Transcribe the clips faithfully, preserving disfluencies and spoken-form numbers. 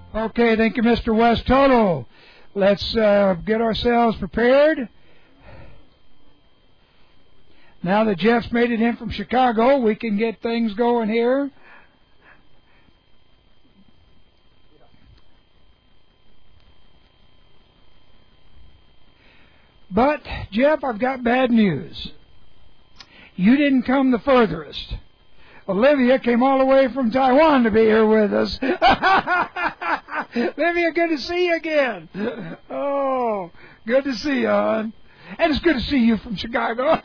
Okay, thank you, Mister West Total. Let's uh, get ourselves prepared. Now that Jeff's made it in from Chicago, we can get things going here. But, Jeff, I've got bad news. You didn't come the furthest. Olivia came all the way from Taiwan to be here with us. Olivia, good to see you again. Oh, good to see you, hon. And it's good to see you from Chicago.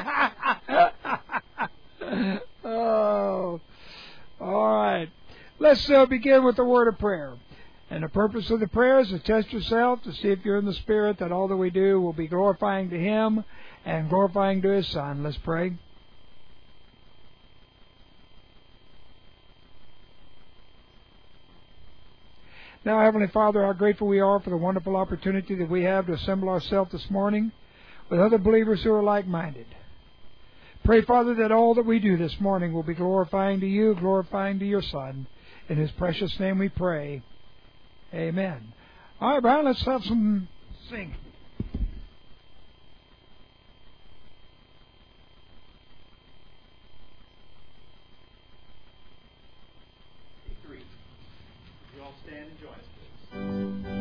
Oh, all right. Let's uh, begin with the word of prayer. And the purpose of the prayer is to test yourself, to see if you're in the Spirit, that all that we do will be glorifying to Him and glorifying to His Son. Let's pray. Now, Heavenly Father, how grateful we are for the wonderful opportunity that we have to assemble ourselves this morning with other believers who are like-minded. Pray, Father, that all that we do this morning will be glorifying to You, glorifying to Your Son. In His precious name we pray. Amen. All right, Brian, let's have some singing. Three. You all stand and join us, please.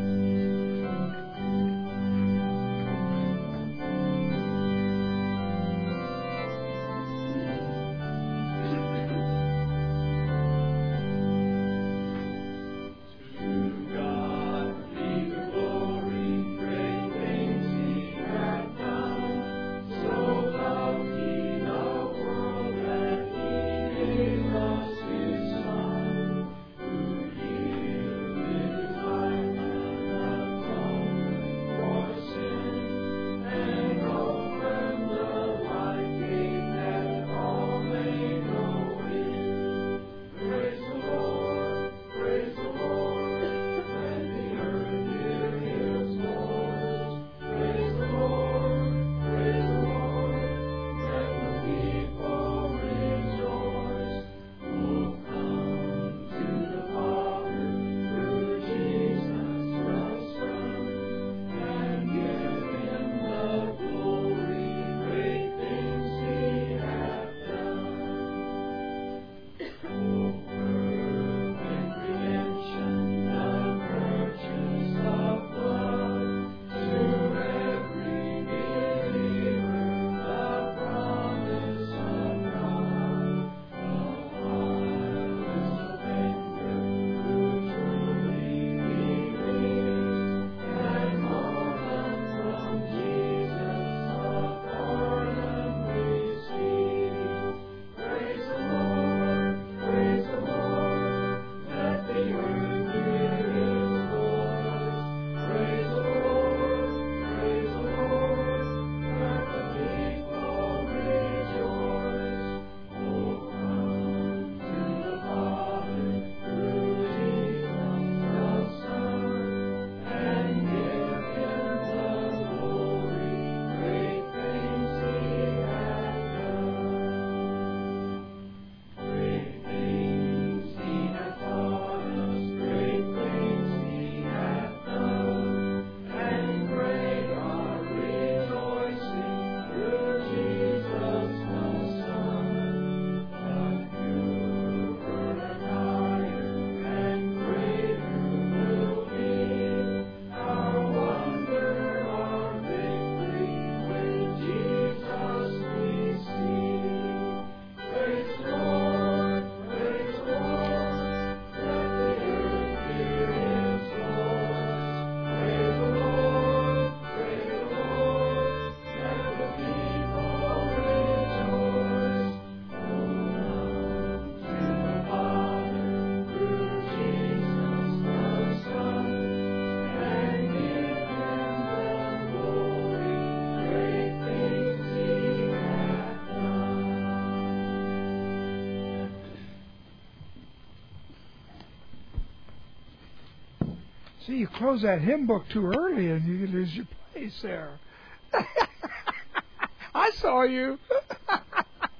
See, you close that hymn book too early and you lose your place there. I saw you.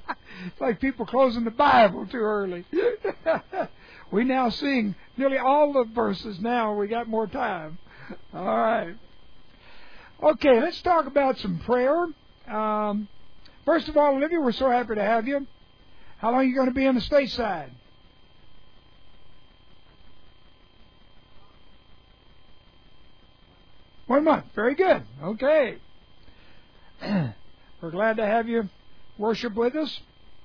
It's like people closing the Bible too early. We now sing nearly all the verses now. We got more time. All right. Okay, let's talk about some prayer. Um, first of all, Olivia, we're so happy to have you. How long are you going to be on the stateside? One month. Very good. Okay. We're glad to have you worship with us.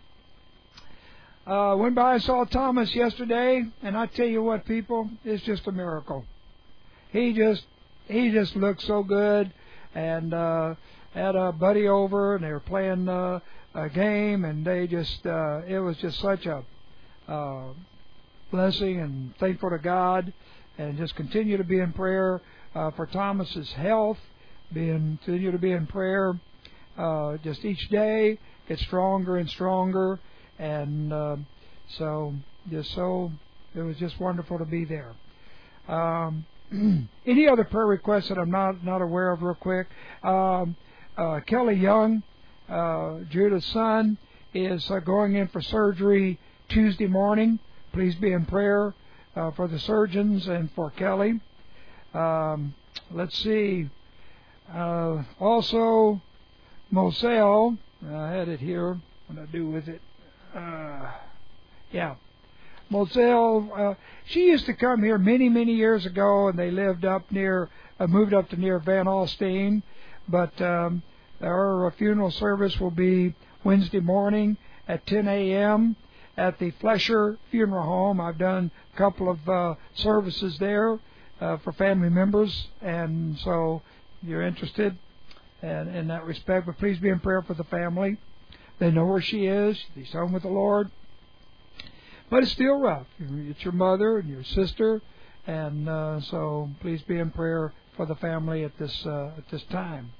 Uh, went by and saw Thomas yesterday, and I tell you what, people, it's just a miracle. He just he just looked so good, and uh, had a buddy over, and they were playing uh, a game, and they just uh, it was just such a uh, blessing, and thankful to God, and just continue to be in prayer uh, for Thomas's health, being continue to be in prayer uh, just each day, get stronger and stronger. And uh, so, just so, it was just wonderful to be there. Um, any other prayer requests that I'm not not aware of real quick? Um, uh, Kelly Young, uh, Judah's son, is uh, going in for surgery Tuesday morning. Please be in prayer uh, for the surgeons and for Kelly. Um, let's see. Uh, also, Moselle, I had it here. What do I do with it? Uh, yeah, Moselle. Uh, she used to come here many, many years ago, and they lived up near, uh, moved up to near Van Alstyne. But um, our funeral service will be Wednesday morning at ten a.m. at the Flesher Funeral Home. I've done a couple of uh, services there uh, for family members, and so if you're interested in, in that respect, but please be in prayer for the family. They know where she is. She's home with the Lord. But it's still rough. It's your mother and your sister. And uh, so please be in prayer for the family at this uh, at this time.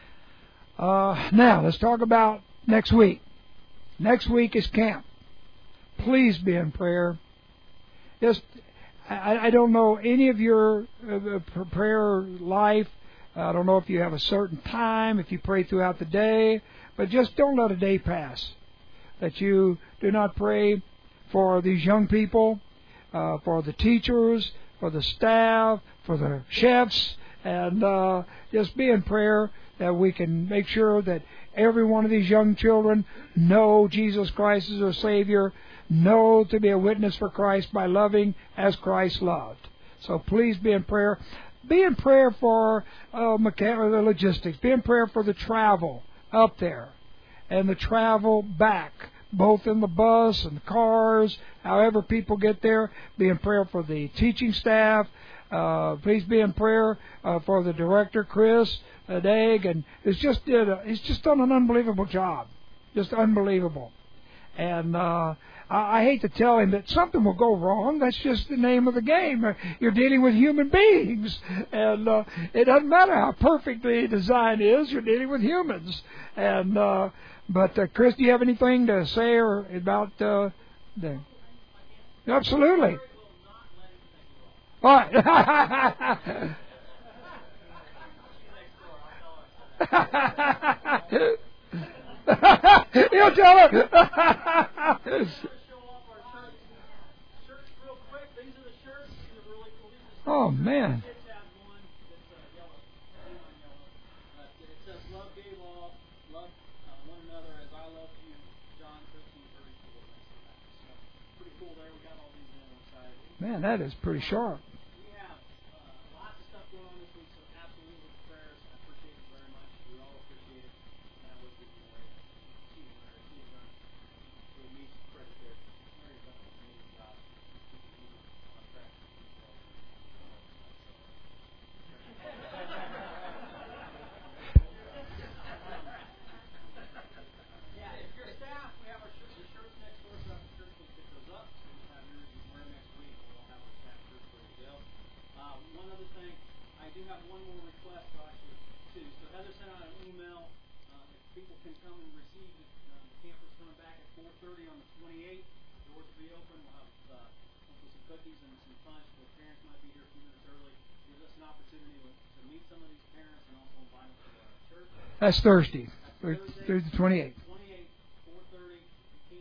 Uh, now, let's talk about next week. Next week is camp. Please be in prayer. Just, I, I don't know any of your uh, prayer life. I don't know if you have a certain time, if you pray throughout the day. But just don't let a day pass that you do not pray for these young people, uh, for the teachers, for the staff, for the chefs, and uh, just be in prayer that we can make sure that every one of these young children know Jesus Christ as their Savior, know to be a witness for Christ by loving as Christ loved. So please be in prayer. Be in prayer for uh, mechanical, the logistics. Be in prayer for the travel up there and the travel back, both in the bus and the cars, however people get there. Be in prayer for the teaching staff. Uh, please be in prayer uh, for the director, Chris Dag, and it's just did a, he's just done an unbelievable job, just unbelievable. And uh, I, I hate to tell him that something will go wrong. That's just the name of the game. You're dealing with human beings, and uh, it doesn't matter how perfect the design is. You're dealing with humans. And uh, but uh, Chris, do you have anything to say or about uh, the? Absolutely. All right. You'll tell her. Oh, man. Man, that is pretty sharp. We have uh, lots of stuff going on this week, so absolutely with prayers. I appreciate it very much. We all appreciate it. And I would give you away. She and Mary, she has done, gave me some credit there. Mary's done an amazing job. Keeping me on track. Yeah, if you're staff, we have our shirts, the shirts next door, so the shirts, we'll pick those up. So we'll have yours you wear next week. Uh, one other thing, I do have one more request, so actually two. So Heather sent out an email. Uh, if people can come and receive the uh, campers coming back at four thirty on the twenty-eighth. Doors will be open. We'll have uh, hopefully some cookies and some punch. The parents might be here a few minutes early. Gives us an opportunity to, to meet some of these parents and also invite them to our church. That's Thursday. That's Thursday, Thursday the twenty-eighth. twenty-eighth, four thirty. If you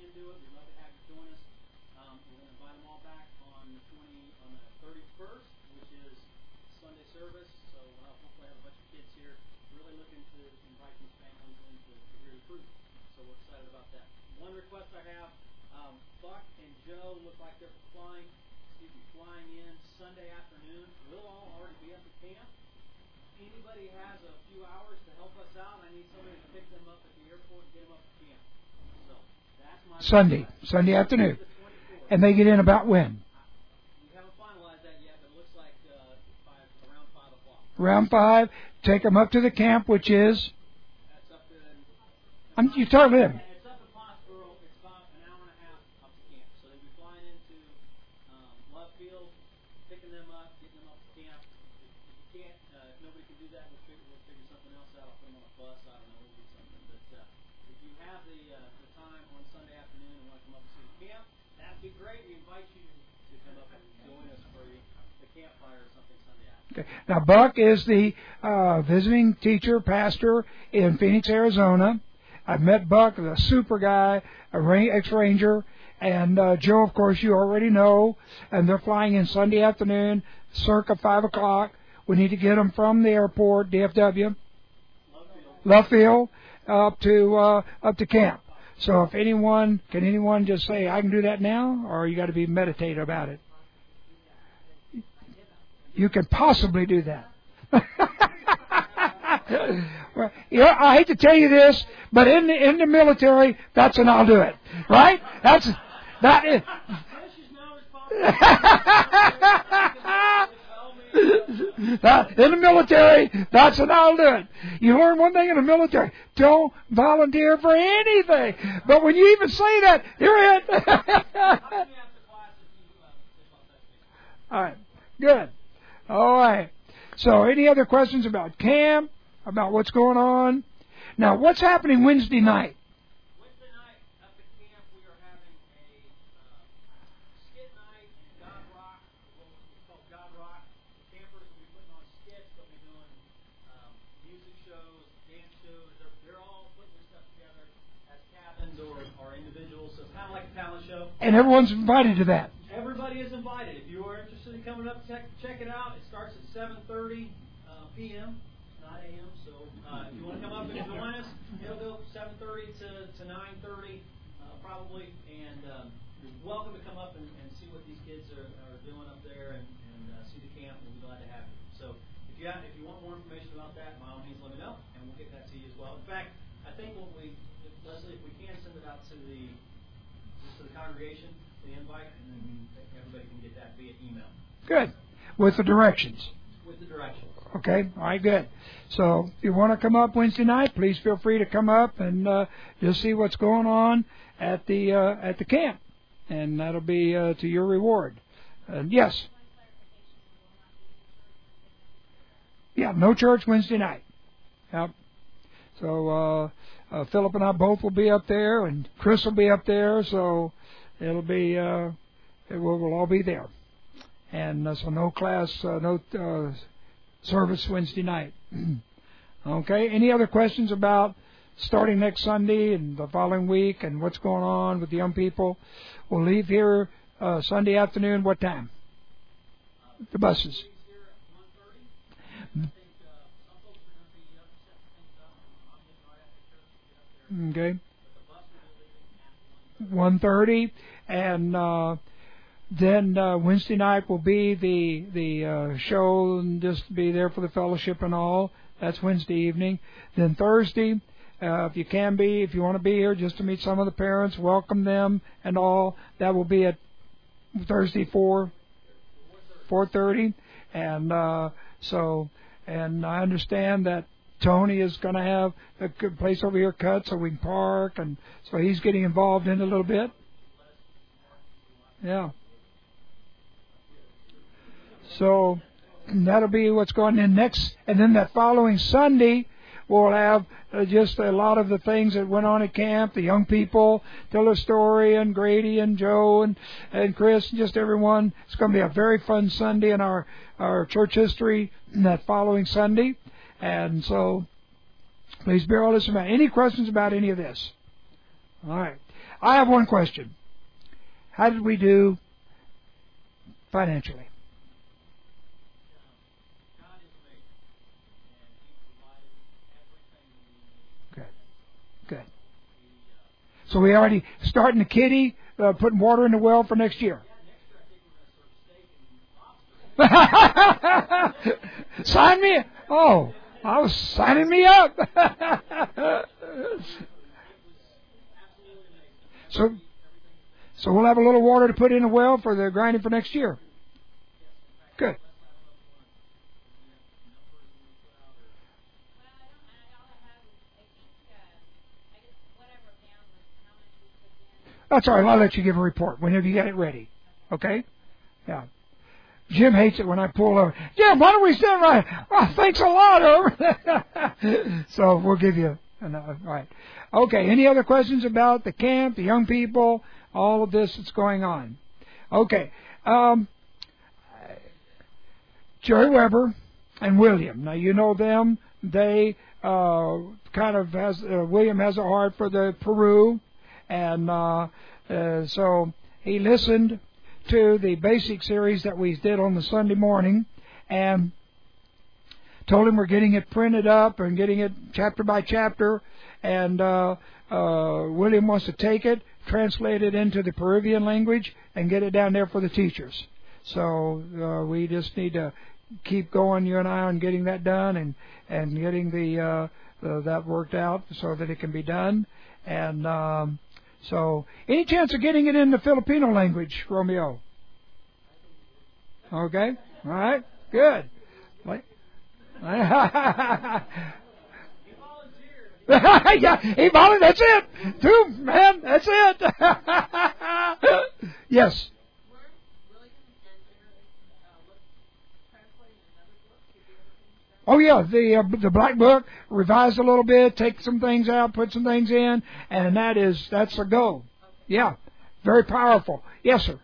twenty on the thirty-first, which is Sunday service. So uh, hopefully I have a bunch of kids here. Really looking to invite these families in to, to hear the truth. So we're excited about that. One request I have: um, Buck and Joe look like they're flying. Excuse me, flying in Sunday afternoon. We'll all already be at the camp. Anybody has a few hours to help us out, I need somebody to pick them up at the airport and get them up to camp. So that's my Sunday, request. Sunday afternoon. The twenty-fourth. And they get in about when? We haven't finalized that yet, but it looks like uh, five, around five o'clock. Around five. Take them up to the camp, which is. That's up in. I'm, you talk to them. It's up in Pottsboro. It's about an hour and a half up to camp. So they'll be flying into um, Love Field, picking them up, getting them up to camp. If you can't, uh, if nobody can do that, we'll figure, we'll figure something else out. I'll put them on a bus. I don't know. We'll do something. But uh, if you have the uh, the time on Sunday afternoon and want to come up and see the camp, that'd be great. We invite you to come up and join us for the, the campfire or something Sunday afternoon. Okay. Now, Buck is the uh, visiting teacher, pastor in Phoenix, Arizona. I've met Buck, a super guy, a ex-ranger. And uh, Joe, of course, you already know. And they're flying in Sunday afternoon, circa five o'clock. We need to get them from the airport, D F W, Love Field, up to uh, up to camp. So if anyone, can anyone just say, I can do that now? Or you got to be meditative about it? You can possibly do that. Well, you know, I hate to tell you this, but in the in the military, that's an I'll do it, right? That's that is. In the military, that's an I'll do it. You learn one thing in the military: don't volunteer for anything. But when you even say that, you're in. All right, good. All right. So, any other questions about camp? About what's going on? Now, what's happening Wednesday night? Wednesday night up at camp, we are having a uh, skit night in God Rock. What we call God Rock. The campers will be putting on skits. They'll be doing um, music shows, dance shows. They're, they're all putting this stuff together as cabins or, or individuals. So it's kind of like a talent show. And everyone's invited to that. Everybody is invited. If you are interested in coming up, check, check it out. It starts at seven thirty uh, p m nine a m So uh, if you want to come up and join us, it'll go seven thirty to, to nine thirty uh, probably. And um, you're welcome to come up and, and see what these kids are, are doing up there and, and uh, see the camp. We'll be glad to have you. So if you have, if you want more information about that, by all means, let me know, and we'll get that to you as well. In fact, I think what we, if, Leslie, if we can send it out to the to the congregation, the invite, and then everybody can get that via email. Good. With the directions. With the directions. Okay. All right. Good. So if you want to come up Wednesday night, please feel free to come up and uh, just see what's going on at the uh, at the camp, and that'll be uh, to your reward. Uh, yes. Yeah. No church Wednesday night. Yep. So uh, uh, Philip and I both will be up there, and Chris will be up there. So it'll be uh, it will we'll all be there, and uh, so no class, uh, no uh, service Wednesday night. Okay. Any other questions about starting next Sunday and the following week and what's going on with the young people? We'll leave here uh, Sunday afternoon. What time? The buses. Okay. one thirty, and uh, then uh, Wednesday night will be the the uh, show and just be there for the fellowship and all. That's Wednesday evening. Then Thursday, uh, if you can be, if you want to be here just to meet some of the parents, welcome them and all. That will be at Thursday four four thirty, and uh, so and I understand that Tony is going to have a good place over here cut so we can park, and so he's getting involved in it a little bit. Yeah. So that'll be what's going on next, and then that following Sunday we'll have uh, just a lot of the things that went on at camp. The young people tell their story, and Grady and Joe and and Chris, and just everyone. It's going to be a very fun Sunday in our our church history that following Sunday. And so, please bear all this in mind. Any questions about any of this? All right. I have one question. How did we do financially. God is amazing, and He provided everything that we need. Good. Good. He, uh, So we already starting the kitty, uh, putting water in the well for next year. yeah, next year I think we're going to serve steak and lobster. Sign me. Oh, I was signing me up. It was absolutely amazing. so, so we'll have a little water to put in the well for the grinding for next year. Good. That's all right. I'll let you give a report whenever you get it ready. Okay? Yeah. Jim hates it when I pull over. Jim, why don't we stand right? Oh, thanks a lot, over. So we'll give you another. All right. Okay. Any other questions about the camp, the young people, all of this that's going on? Okay. Um, Jerry Weber and William. Now you know them. They uh, kind of has uh, William has a heart for the Peru. And uh, uh, so he listened to the basic series that we did on the Sunday morning and told him we're getting it printed up and getting it chapter by chapter. And uh, uh, William wants to take it, translate it into the Peruvian language, and get it down there for the teachers. So uh, we just need to keep going, you and I, on getting that done and, and getting the, uh, the that worked out so that it can be done. And um, so, any chance of getting it in the Filipino language, Romeo? Okay, all right, good. Like, yeah, he volunteered. That's it. Two, man, that's it. Yes. Oh yeah, the uh, the Black Book, revised a little bit, take some things out, put some things in, and that is that's a go. Yeah, very powerful. Yes, sir.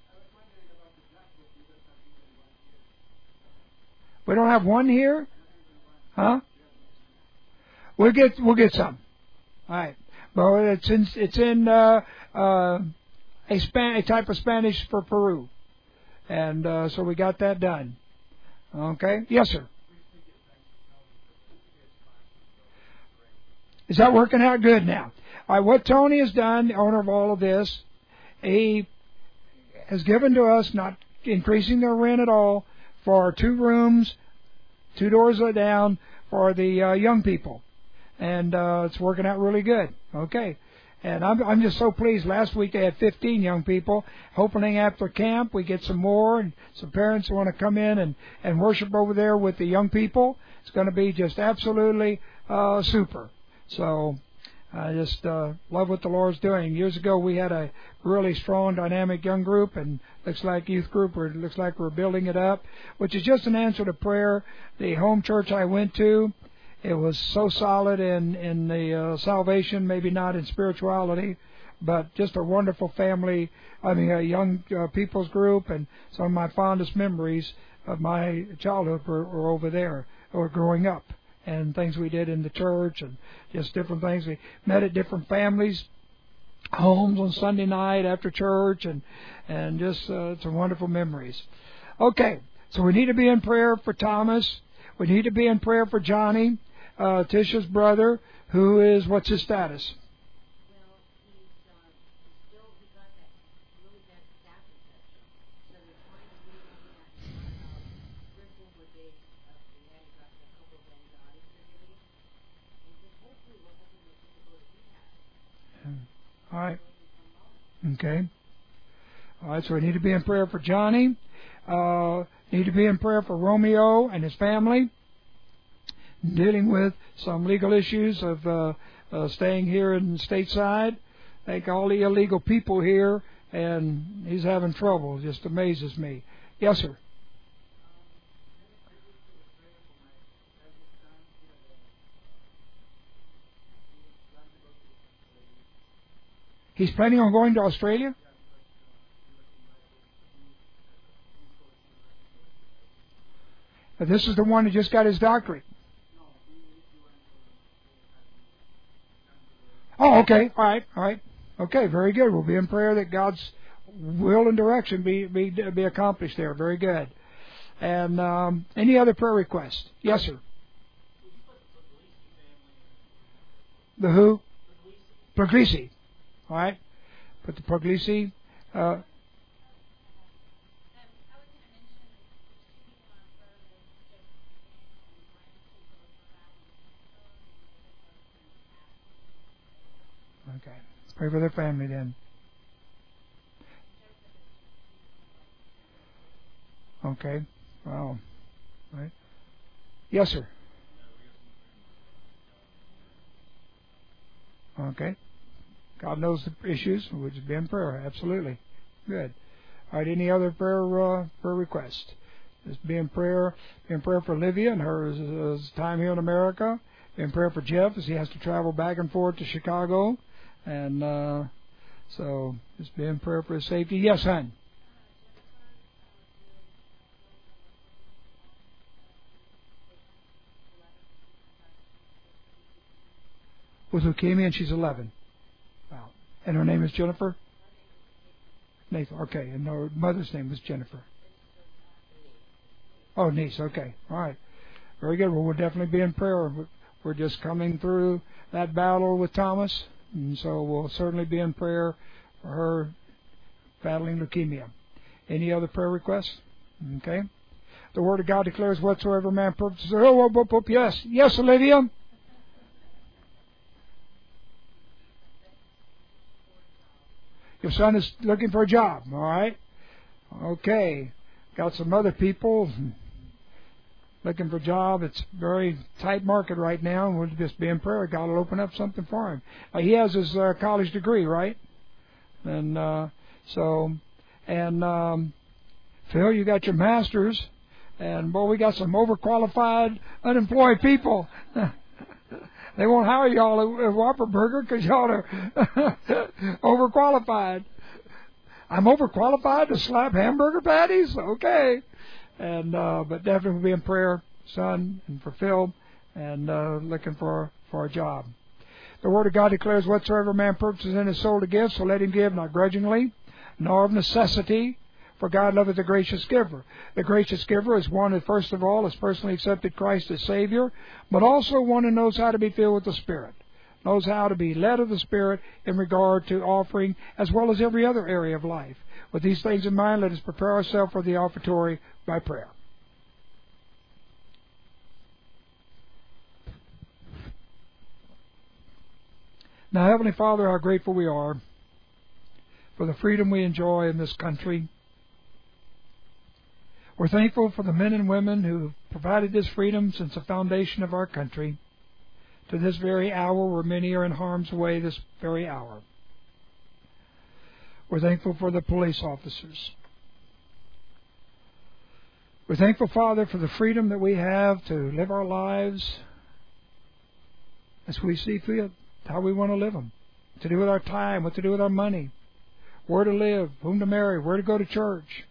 We don't have one here, huh? We'll get we'll get some. All right, but it's in it's in uh, uh, a span a type of Spanish for Peru, and uh, so we got that done. Okay. Yes, sir. Is that working out good now? All right, what Tony has done, the owner of all of this, he has given to us, not increasing their rent at all, for two rooms, two doors down, for the uh, young people. And uh, it's working out really good. Okay. And I'm, I'm just so pleased. Last week they had fifteen young people. Hoping after camp we get some more, and some parents who want to come in and, and worship over there with the young people. It's going to be just absolutely uh, super. So I just uh, love what the Lord's doing. Years ago we had a really strong, dynamic young group, and looks like youth group. Or it looks like we're building it up, which is just an answer to prayer. The home church I went to, it was so solid in in the uh, salvation, maybe not in spirituality, but just a wonderful family. I mean, a young uh, people's group, and some of my fondest memories of my childhood were, were over there, or growing up. And things we did in the church, and just different things. We met at different families' homes on Sunday night after church, and and just uh, some wonderful memories. Okay, so we need to be in prayer for Thomas. We need to be in prayer for Johnny, uh, Tisha's brother, who is, what's his status? All right. Okay. All right, so we need to be in prayer for Johnny. Uh, need to be in prayer for Romeo and his family, dealing with some legal issues of uh, uh, staying here in stateside. I think all the illegal people here, and he's having trouble. It just amazes me. Yes, sir. He's planning on going to Australia? This is the one who just got his doctorate. Oh, okay. All right. All right. Okay, very good. We'll be in prayer that God's will and direction be be be accomplished there. Very good. And um, any other prayer requests? Yes, sir. The who? Puglisi. All right. Put the Puglisi. Uh, okay. Pray for their family then. Okay. Wow. Right. Yes, sir. Okay. God knows the issues. We'll just be in prayer. Absolutely. Good. All right. Any other prayer uh, prayer requests? Just be in prayer. Be in prayer for Olivia and her his, his time here in America. Be in prayer for Jeff as he has to travel back and forth to Chicago. And uh, so just be in prayer for his safety. Yes, hon. With leukemia, and she's eleven. Wow. And her name is Jennifer? Nathan. Okay. And her mother's name was Jennifer. Oh, niece. Okay. All right. Very good. Well, we'll definitely be in prayer. We're just coming through that battle with Thomas, and so we'll certainly be in prayer for her battling leukemia. Any other prayer requests? Okay. The Word of God declares whatsoever man purposes. Oh, oh, oh, yes. Yes, Olivia. Your son is looking for a job, all right? Okay. Got some other people looking for a job. It's a very tight market right now, and we'll just be in prayer. God will open up something for him. Uh, he has his uh, college degree, right? And uh, so, and um, Phil, you got your master's, and boy, we got some overqualified, unemployed people. They won't hire y'all at Whopper-Burger because y'all are overqualified. I'm overqualified to slap hamburger patties? Okay. And uh, but definitely be in prayer, son, and for Phil, and uh, looking for, for a job. The Word of God declares whatsoever man purposes in his soul to give, so let him give, not grudgingly, nor of necessity, for God loveth the gracious giver. The gracious giver is one who, first of all, has personally accepted Christ as Savior, but also one who knows how to be filled with the Spirit, knows how to be led of the Spirit in regard to offering, as well as every other area of life. With these things in mind, let us prepare ourselves for the offertory by prayer. Now, Heavenly Father, how grateful we are for the freedom we enjoy in this country. We're thankful for the men and women who provided this freedom since the foundation of our country to this very hour, where many are in harm's way this very hour. We're thankful for the police officers. We're thankful, Father, for the freedom that we have to live our lives as we see fit, how we want to live them, what to do with our time, what to do with our money, where to live, whom to marry, where to go to church.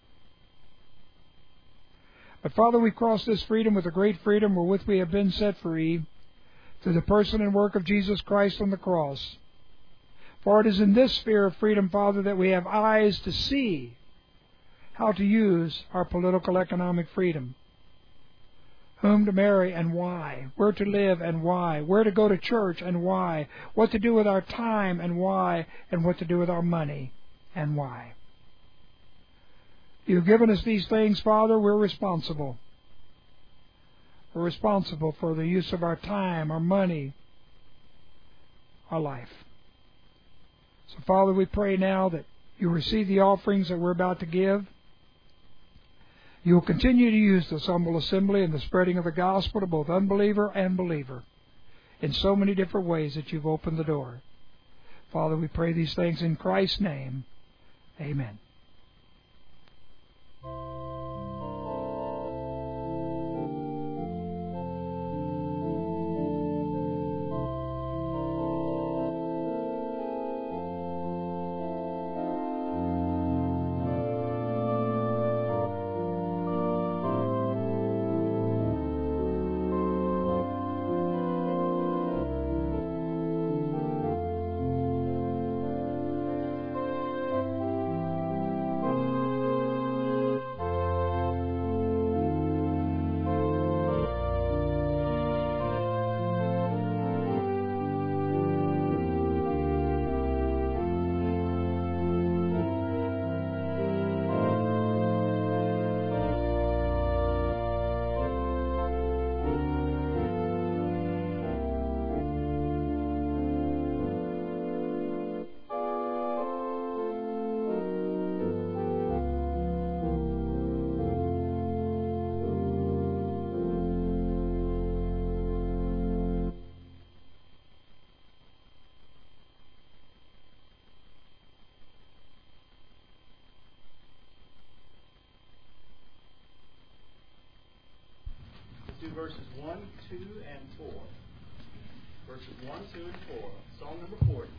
But, Father, we cross this freedom with a great freedom wherewith we have been set free through the person and work of Jesus Christ on the cross. For it is in this sphere of freedom, Father, that we have eyes to see how to use our political economic freedom. Whom to marry and why, where to live and why, where to go to church and why, what to do with our time and why, and what to do with our money and why. You've given us these things, Father. We're responsible. We're responsible for the use of our time, our money, our life. So, Father, we pray now that you receive the offerings that we're about to give. You will continue to use this humble assembly in the spreading of the gospel to both unbeliever and believer in so many different ways that you've opened the door. Father, we pray these things in Christ's name. Amen. do verses one, two, and four. Verses one, two, and four. Psalm number forty.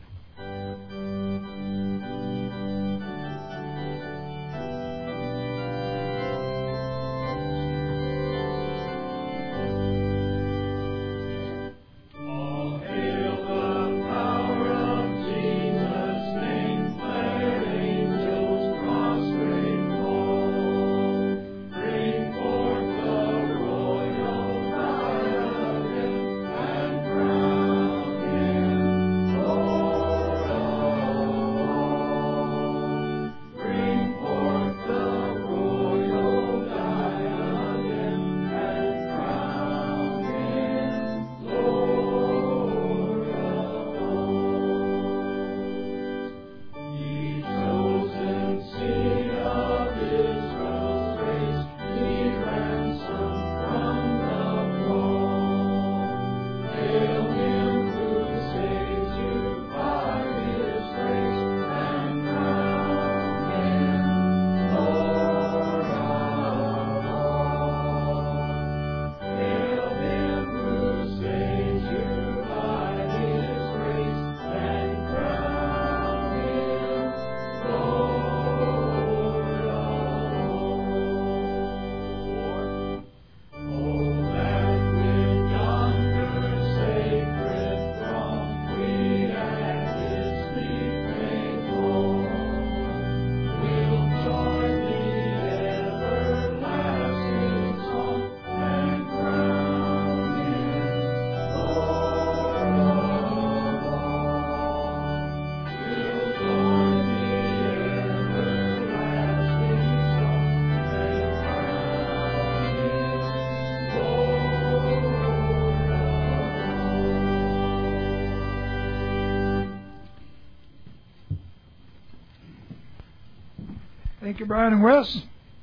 Thank you, Brian and Wes.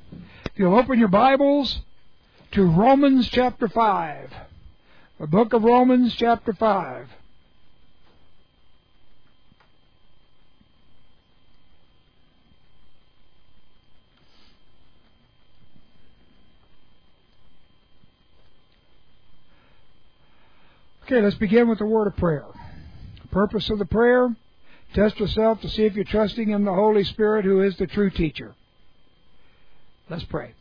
If you'll open your Bibles to Romans chapter five. The book of Romans chapter five. Okay, let's begin with the word of prayer. The purpose of the prayer: test yourself to see if you're trusting in the Holy Spirit, who is the true teacher. Let's pray.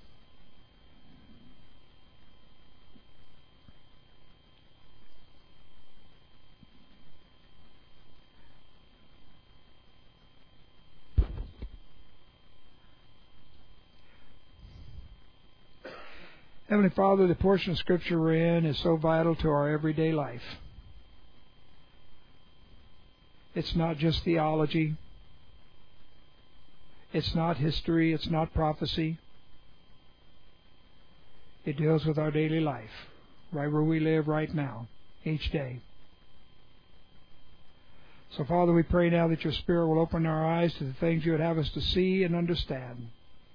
Heavenly Father, the portion of Scripture we're in is so vital to our everyday life. It's not just theology. It's not history. It's not prophecy. It deals with our daily life, right where we live right now, each day. So, Father, we pray now that your Spirit will open our eyes to the things you would have us to see and understand.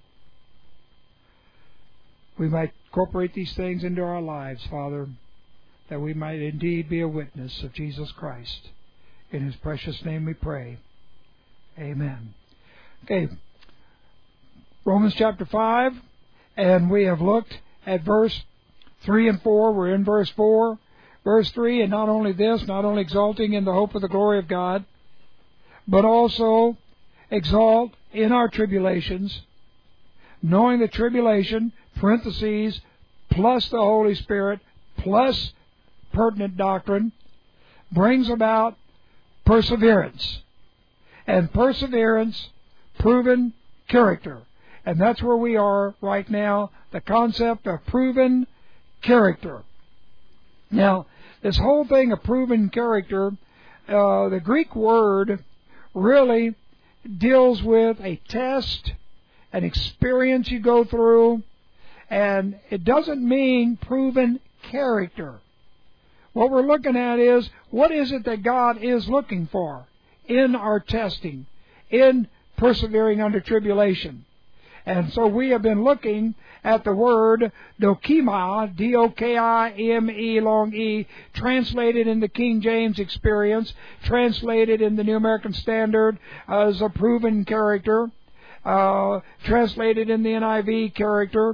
We might incorporate these things into our lives, Father, that we might indeed be a witness of Jesus Christ. In His precious name we pray. Amen. Okay, Romans chapter five, and we have looked at verse three and four. We're in verse four. Verse three, and not only this, not only exalting in the hope of the glory of God, but also exalt in our tribulations, knowing that tribulation, parentheses, plus the Holy Spirit, plus pertinent doctrine, brings about perseverance. And perseverance, proven character. And that's where we are right now, the concept of proven character. Now, this whole thing of proven character, uh, the Greek word really deals with a test, an experience you go through, and it doesn't mean proven character. What we're looking at is, what is it that God is looking for in our testing, in persevering under tribulation? And so we have been looking at the word dokima, D O K I M E, long E, translated in the King James Experience, translated in the New American Standard as a proven character, uh, translated in the N I V character,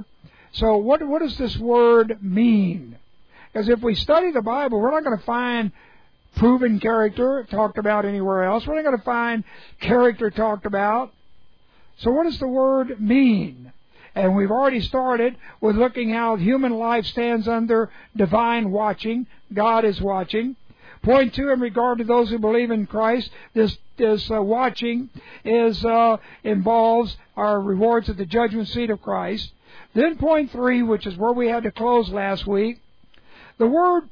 So what what does this word mean? Because if we study the Bible, we're not going to find proven character talked about anywhere else. We're not going to find character talked about. So what does the word mean? And we've already started with looking how human life stands under divine watching. God is watching. Point two, in regard to those who believe in Christ, this this uh, watching is uh, involves our rewards at the judgment seat of Christ. Then point three, which is where we had to close last week, the word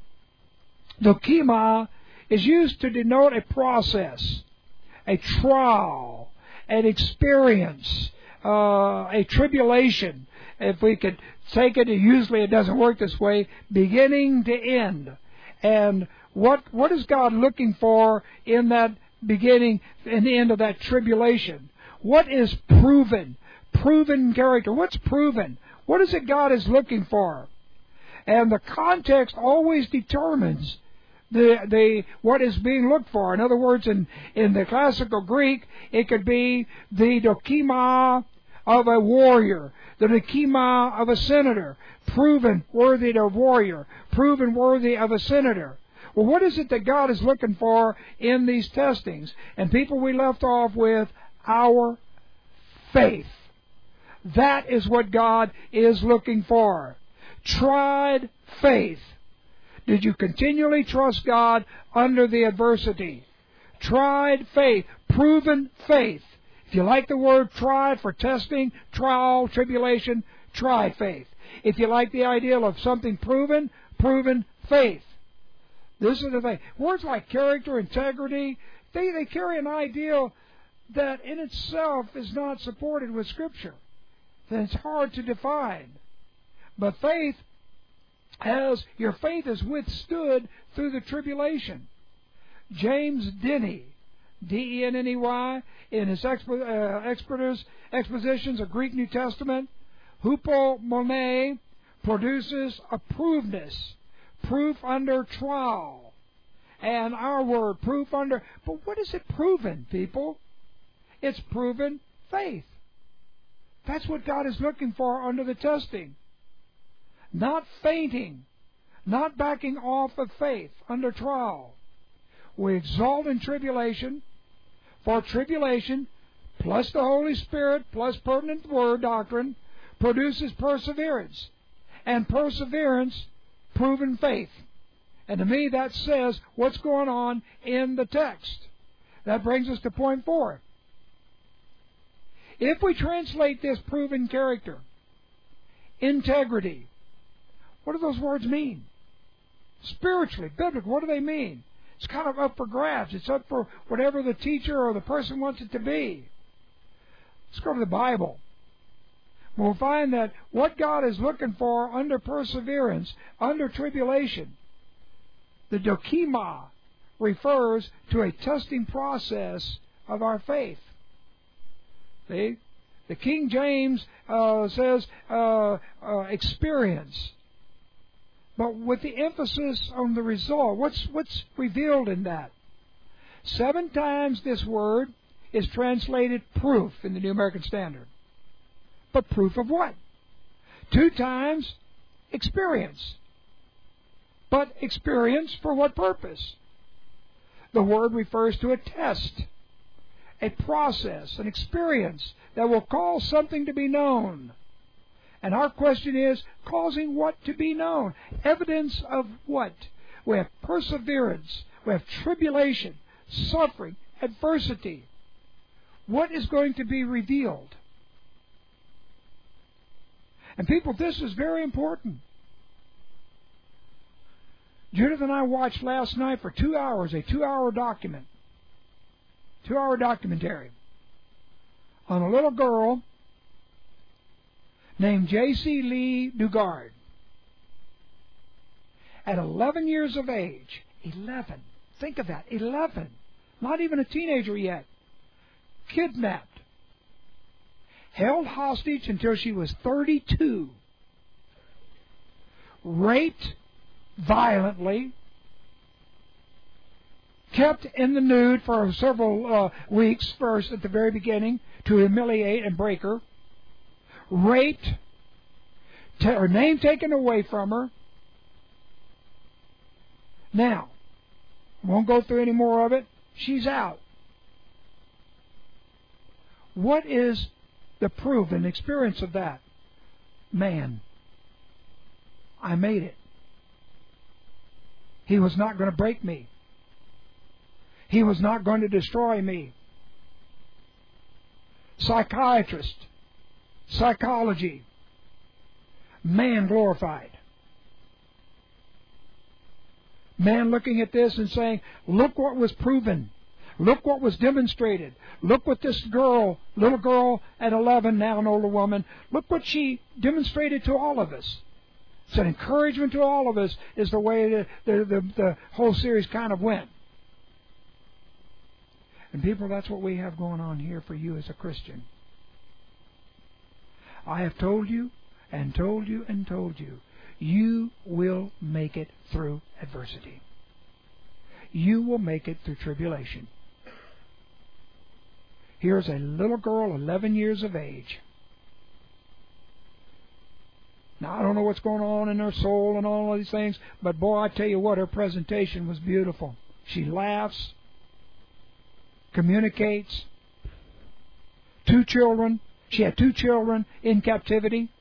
dokima is used to denote a process, a trial, an experience, uh, a tribulation. If we could take it, usually it doesn't work this way, beginning to end. And what what is God looking for in that beginning and the end of that tribulation? What is proven? Proven character. What's proven? What is it God is looking for? And the context always determines the the what is being looked for. In other words, in, in the classical Greek, it could be the dokima of a warrior, the dokima of a senator, proven worthy of a warrior, proven worthy of a senator. Well, what is it that God is looking for in these testings? And people, we left off with our faith. That is what God is looking for. Tried faith. Did you continually trust God under the adversity? Tried faith. Proven faith. If you like the word tried for testing, trial, tribulation, try faith. If you like the idea of something proven, proven faith. This is the thing. Words like character, integrity, they, they carry an ideal that in itself is not supported with Scripture. Then it's hard to define. But faith has, your faith has withstood through the tribulation. James Denney, D E N N E Y, in his expo, uh, expositions, expositions of Greek New Testament, hupomone produces approvedness, proof under trial. And our word, proof under, but what is it proven, people? It's proven faith. That's what God is looking for under the testing. Not fainting, not backing off of faith under trial. We exalt in tribulation, for tribulation, plus the Holy Spirit, plus pertinent word doctrine, produces perseverance. And perseverance, proven faith. And to me, that says what's going on in the text. That brings us to point four. If we translate this proven character, integrity, what do those words mean? Spiritually, biblically, what do they mean? It's kind of up for grabs. It's up for whatever the teacher or the person wants it to be. Let's go to the Bible. We'll find that what God is looking for under perseverance, under tribulation, the dokima refers to a testing process of our faith. See? The King James uh, says uh, uh, experience. But with the emphasis on the result, what's what's revealed in that? Seven times this word is translated proof in the New American Standard. But proof of what? Two times experience. But experience for what purpose? The word refers to a test, a process, an experience that will cause something to be known. And our question is, causing what to be known? Evidence of what? We have perseverance. We have tribulation, suffering, adversity. What is going to be revealed? And people, this is very important. Judith and I watched last night for two hours, a two-hour document, two-hour documentary on a little girl named J C Lee Dugard. At eleven years of age, eleven, think of that, eleven, not even a teenager yet, kidnapped, held hostage until she was thirty-two, raped violently, kept in the nude for several uh, weeks first at the very beginning to humiliate and break her, raped, her name taken away from her. Now, won't go through any more of it. She's out. What is the proof and experience of that? Man, I made it. He was not going to break me. He was not going to destroy me. Psychiatrist, psychology, man glorified. Man looking at this and saying, look what was proven. Look what was demonstrated. Look what this girl, little girl at eleven, now an older woman, look what she demonstrated to all of us. It's an encouragement to all of us, is the way the, the, the, the whole series kind of went. And people, that's what we have going on here for you as a Christian. I have told you and told you and told you, you will make it through adversity. You will make it through tribulation. Here's a little girl, eleven years of age. Now, I don't know what's going on in her soul and all of these things, but boy, I tell you what, her presentation was beautiful. She laughs, communicates. Two children. She had two children in captivity.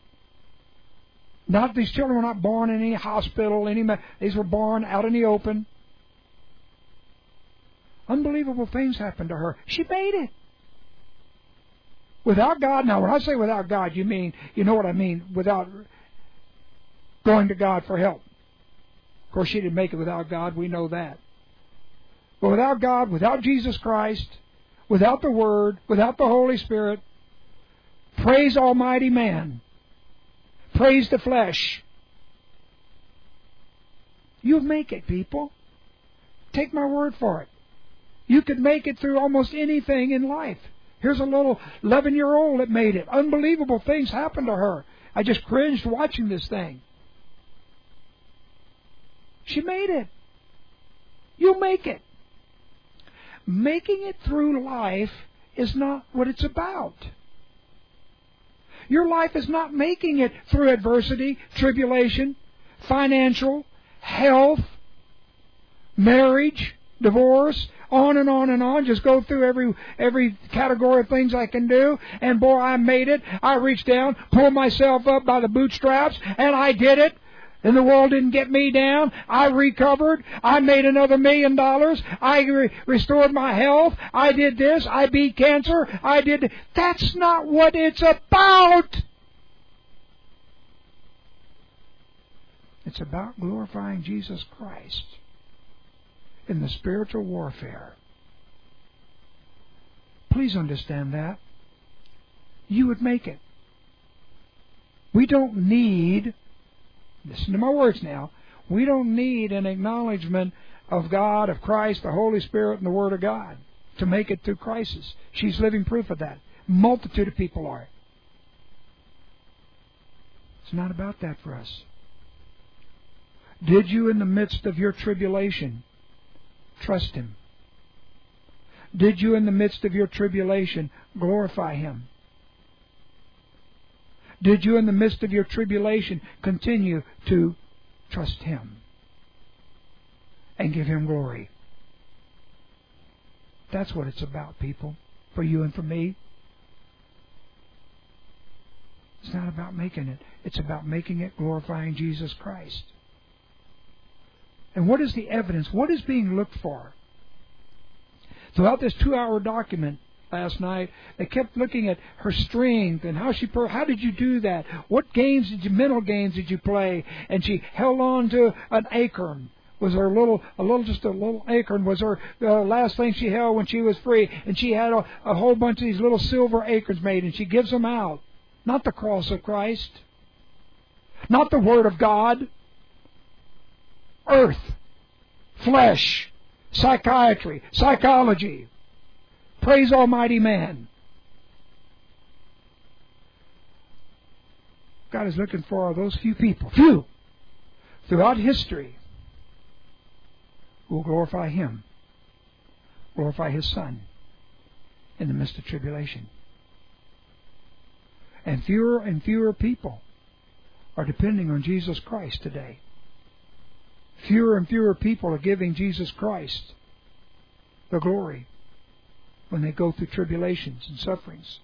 Not these children were not born in any hospital. Any these were born out in the open. Unbelievable things happened to her. She made it. Without God, now when I say without God, you mean, you know what I mean, without going to God for help. Of course, she didn't make it without God, we know that. But without God, without Jesus Christ, without the Word, without the Holy Spirit, praise Almighty Man. Praise the flesh. You'll make it, people. Take my word for it. You could make it through almost anything in life. Here's a little eleven-year-old that made it. Unbelievable things happened to her. I just cringed watching this thing. She made it. You'll make it. Making it through life is not what it's about. Your life is not making it through adversity, tribulation, financial, health, marriage, divorce, on and on and on. Just go through every every category of things I can do. And boy, I made it. I reached down, pulled myself up by the bootstraps, and I did it. And the world didn't get me down. I recovered. I made another million dollars. I re- restored my health. I did this. I beat cancer. I did... That's not what it's about. It's about glorifying Jesus Christ in the spiritual warfare. Please understand that. You would make it. We don't need... Listen to my words now. We don't need an acknowledgement of God, of Christ, the Holy Spirit, and the Word of God to make it through crisis. She's living proof of that. Multitude of people are. It's not about that for us. Did you, in the midst of your tribulation, trust Him? Did you, in the midst of your tribulation, glorify Him? Did you, in the midst of your tribulation, continue to trust Him and give Him glory? That's what it's about, people, for you and for me. It's not about making it. It's about making it glorifying Jesus Christ. And what is the evidence? What is being looked for? Throughout this two-hour document, last night, they kept looking at her strength and how she, how did you do that? What games did you, mental games did you play? And she held on to an acorn. Was her little, a little, just a little acorn was her uh, last thing she held when she was free. And she had a, a whole bunch of these little silver acorns made, and she gives them out. Not the cross of Christ. Not the Word of God. Earth. Flesh. Psychiatry. Psychology. Praise Almighty Man. God is looking for those few people, few, throughout history, who will glorify Him, glorify His Son in the midst of tribulation. And fewer and fewer people are depending on Jesus Christ today. Fewer and fewer people are giving Jesus Christ the glory when they go through tribulations and sufferings.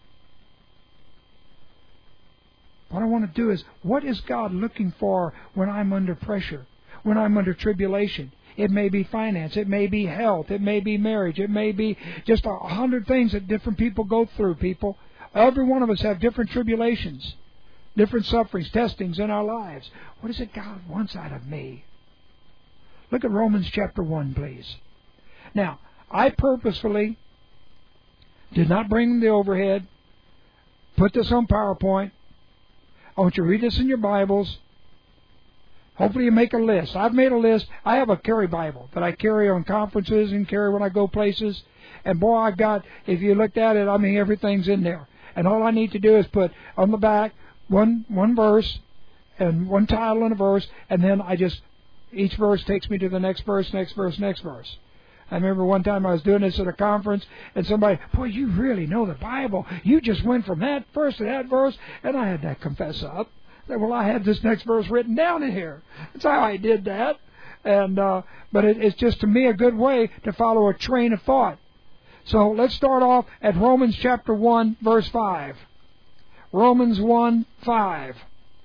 What I want to do is, what is God looking for when I'm under pressure, when I'm under tribulation? It may be finance, it may be health, it may be marriage, it may be just a hundred things that different people go through, people. Every one of us have different tribulations, different sufferings, testings in our lives. What is it God wants out of me? Look at Romans chapter one, please. Now, I purposefully did not bring the overhead, put this on PowerPoint. I want you to read this in your Bibles. Hopefully you make a list. I've made a list. I have a carry Bible that I carry on conferences and carry when I go places. And boy, I've got, if you looked at it, I mean, everything's in there. And all I need to do is put on the back one one verse and one title and a verse, and then I just, each verse takes me to the next verse, next verse, next verse. I remember one time I was doing this at a conference, and somebody, boy, you really know the Bible. You just went from that verse to that verse, and I had to confess up. That, well, I had this next verse written down in here. That's how I did that. And uh, but it, it's just, to me, a good way to follow a train of thought. So let's start off at Romans chapter one, verse five. Romans one, five.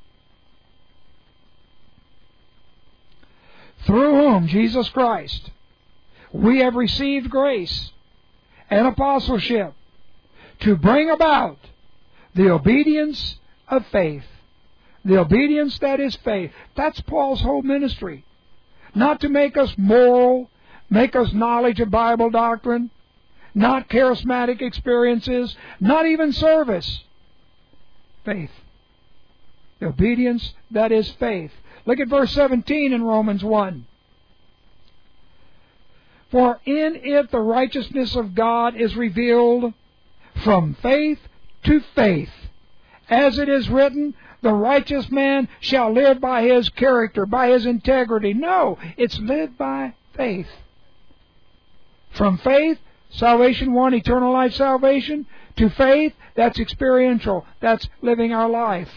Through whom, Jesus Christ, we have received grace and apostleship to bring about the obedience of faith. The obedience that is faith. That's Paul's whole ministry. Not to make us moral, make us knowledge of Bible doctrine, not charismatic experiences, not even service. Faith. The obedience that is faith. Look at verse seventeen in Romans one. For in it the righteousness of God is revealed from faith to faith. As it is written, the righteous man shall live by his character, by his integrity. No, it's lived by faith. From faith, salvation one, eternal life salvation, to faith, that's experiential. That's living our life.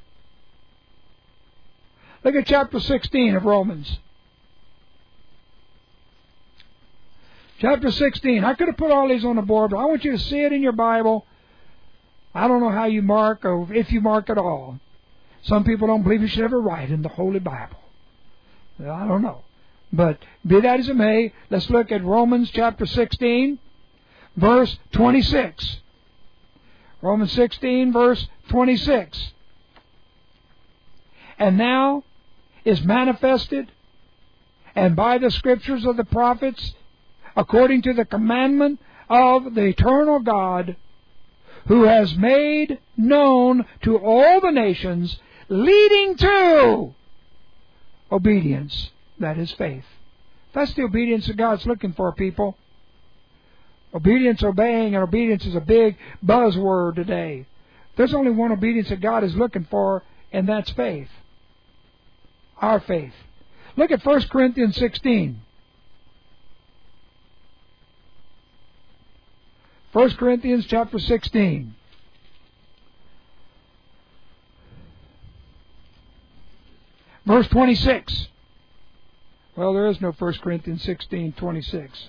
Look at chapter sixteen of Romans. Chapter sixteen. I could have put all these on the board, but I want you to see it in your Bible. I don't know how you mark, or if you mark at all. Some people don't believe you should ever write in the Holy Bible. I don't know. But be that as it may, let's look at Romans chapter sixteen, verse twenty-six. Romans sixteen, verse twenty-six. And now is manifested, and by the scriptures of the prophets, according to the commandment of the eternal God, who has made known to all the nations, leading to obedience, that is faith. That's the obedience that God's looking for, people. Obedience, obeying, and obedience is a big buzzword today. There's only one obedience that God is looking for, and that's faith. Our faith. Look at First Corinthians sixteen. First Corinthians chapter sixteen. Verse twenty-six. Well, there is no First Corinthians sixteen, twenty-six.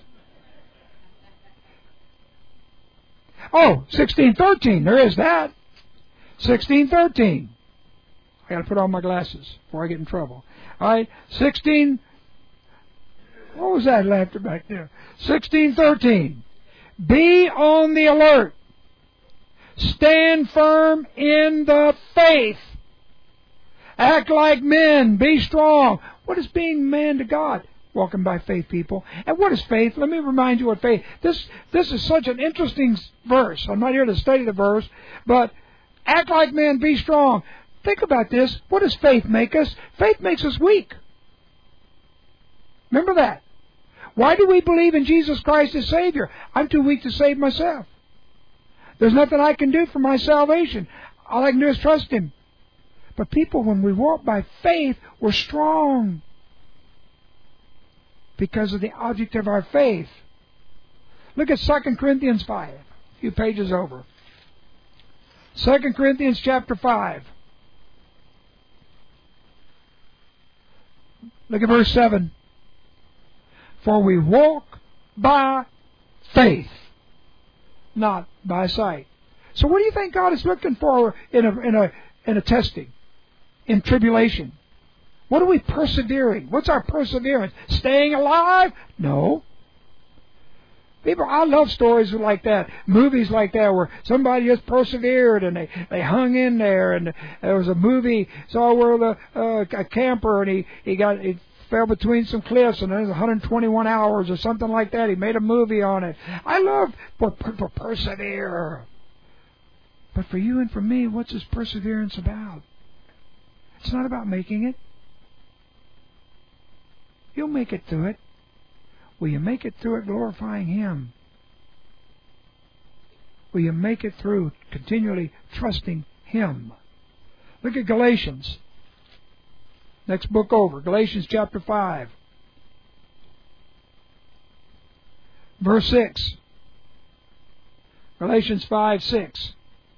Oh, sixteen, thirteen. There is that. sixteen, thirteen. I got to put on my glasses before I get in trouble. All right, sixteen. What was that laughter back there? sixteen, thirteen. Be on the alert. Stand firm in the faith. Act like men. Be strong. What is being man to God? Walking by faith, people. And what is faith? Let me remind you what faith. This this is such an interesting verse. I'm not here to study the verse, but act like men. Be strong. Think about this. What does faith make us? Faith makes us weak. Remember that. Why do we believe in Jesus Christ as Savior? I'm too weak to save myself. There's nothing I can do for my salvation. All I can do is trust Him. But people, when we walk by faith, we're strong. Because of the object of our faith. Look at Second Corinthians five. A few pages over. Second Corinthians chapter five. Look at verse seven. For we walk by faith, not by sight. So what do you think God is looking for in a, in a, in a testing, in tribulation? What are we persevering? What's our perseverance? Staying alive? No. People, I love stories like that, movies like that, where somebody just persevered and they, they hung in there. And there was a movie, saw where the uh, a camper and he he got he fell between some cliffs and it was one hundred twenty-one hours or something like that. He made a movie on it. I love for, for persevere. But for you and for me, what's this perseverance about? It's not about making it. You'll make it through it. Will you make it through it glorifying Him? Will you make it through continually trusting Him? Look at Galatians. Next book over. Galatians chapter five. Verse six. Galatians five, six.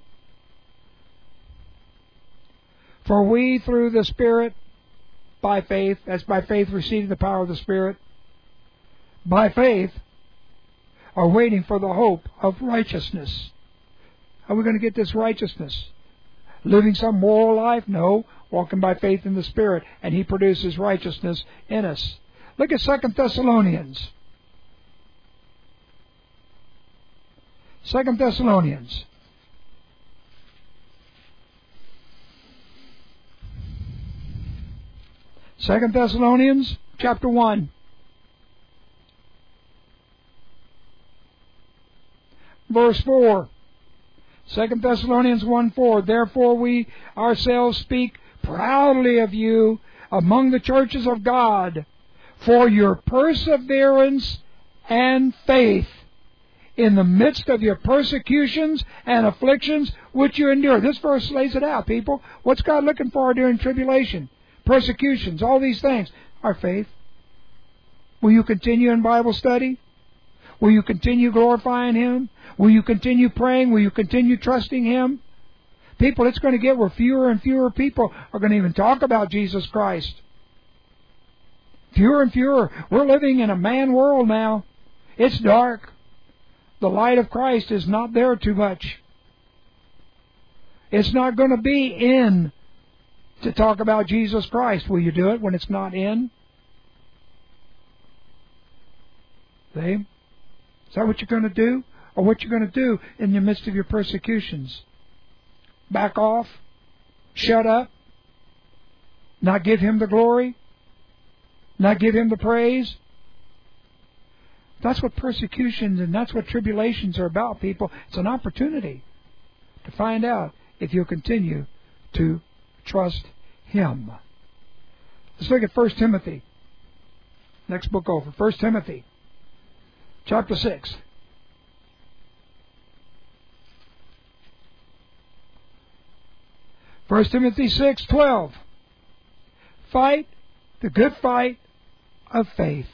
For we through the Spirit, by faith, that's by faith receiving the power of the Spirit, by faith, are waiting for the hope of righteousness. How are we going to get this righteousness? Living some moral life? No. Walking by faith in the Spirit, and He produces righteousness in us. Look at Second Thessalonians. Second Thessalonians. Second Thessalonians, chapter one. Verse four. Second Thessalonians one four. Therefore we ourselves speak proudly of you among the churches of God for your perseverance and faith in the midst of your persecutions and afflictions which you endure. This verse lays it out, people. What's God looking for during tribulation? Persecutions, all these things. Our faith. Will you continue in Bible study? Will you continue glorifying Him? Will you continue praying? Will you continue trusting Him? People, it's going to get where fewer and fewer people are going to even talk about Jesus Christ. Fewer and fewer. We're living in a man world now. It's dark. The light of Christ is not there too much. It's not going to be in to talk about Jesus Christ. Will you do it when it's not in? See? Is that what you're going to do? Or what you're going to do in the midst of your persecutions? Back off? Shut up? Not give Him the glory? Not give Him the praise? That's what persecutions and that's what tribulations are about, people. It's an opportunity to find out if you'll continue to trust Him. Let's look at First Timothy. Next book over. First Timothy. Chapter six. First Timothy six, twelve. Fight the good fight of faith.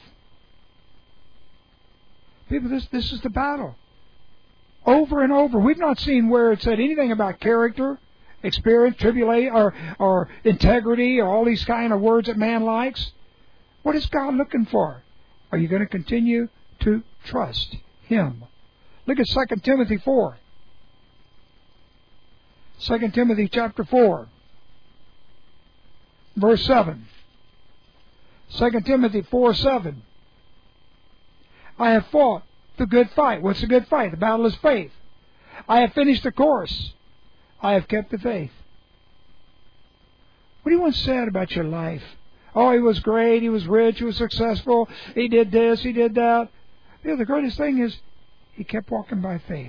People, this, this is the battle. Over and over. We've not seen where it said anything about character, experience, tribulation, or, or integrity, or all these kind of words that man likes. What is God looking for? Are you going to continue to trust Him? Look at Second Timothy four. Second Timothy chapter four. Verse seven. Second Timothy four, seven. I have fought the good fight. What's the good fight? The battle is faith. I have finished the course. I have kept the faith. What do you want said about your life? Oh, he was great, he was rich, he was successful, he did this, he did that. You know, the greatest thing is he kept walking by faith.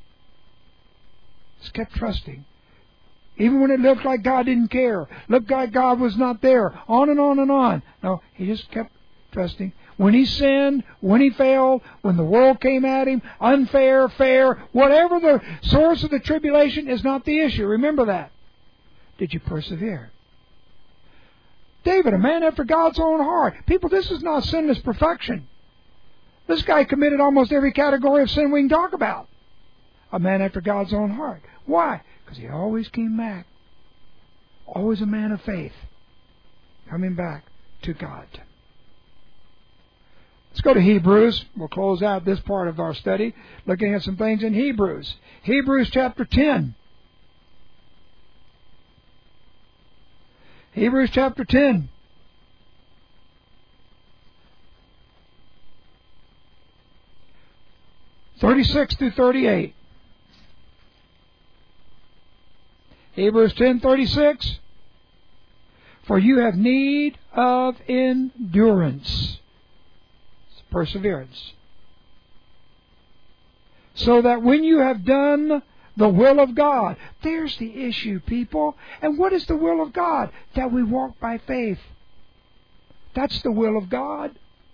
Just kept trusting. Even when it looked like God didn't care, looked like God was not there, on and on and on. No, he just kept trusting. When he sinned, when he failed, when the world came at him, unfair, fair, whatever the source of the tribulation is not the issue. Remember that. Did you persevere? David, a man after God's own heart. People, this is not sinless perfection. This guy committed almost every category of sin we can talk about. A man after God's own heart. Why? Because he always came back. Always a man of faith. Coming back to God. Let's go to Hebrews. We'll close out this part of our study looking at some things in Hebrews. Hebrews chapter ten. Hebrews chapter ten. thirty-six through thirty-eight. Hebrews ten thirty-six. For you have need of endurance, perseverance, so that when you have done the will of God, there's the issue, people. And what is the will of God? That we walk by faith. That's the will of God.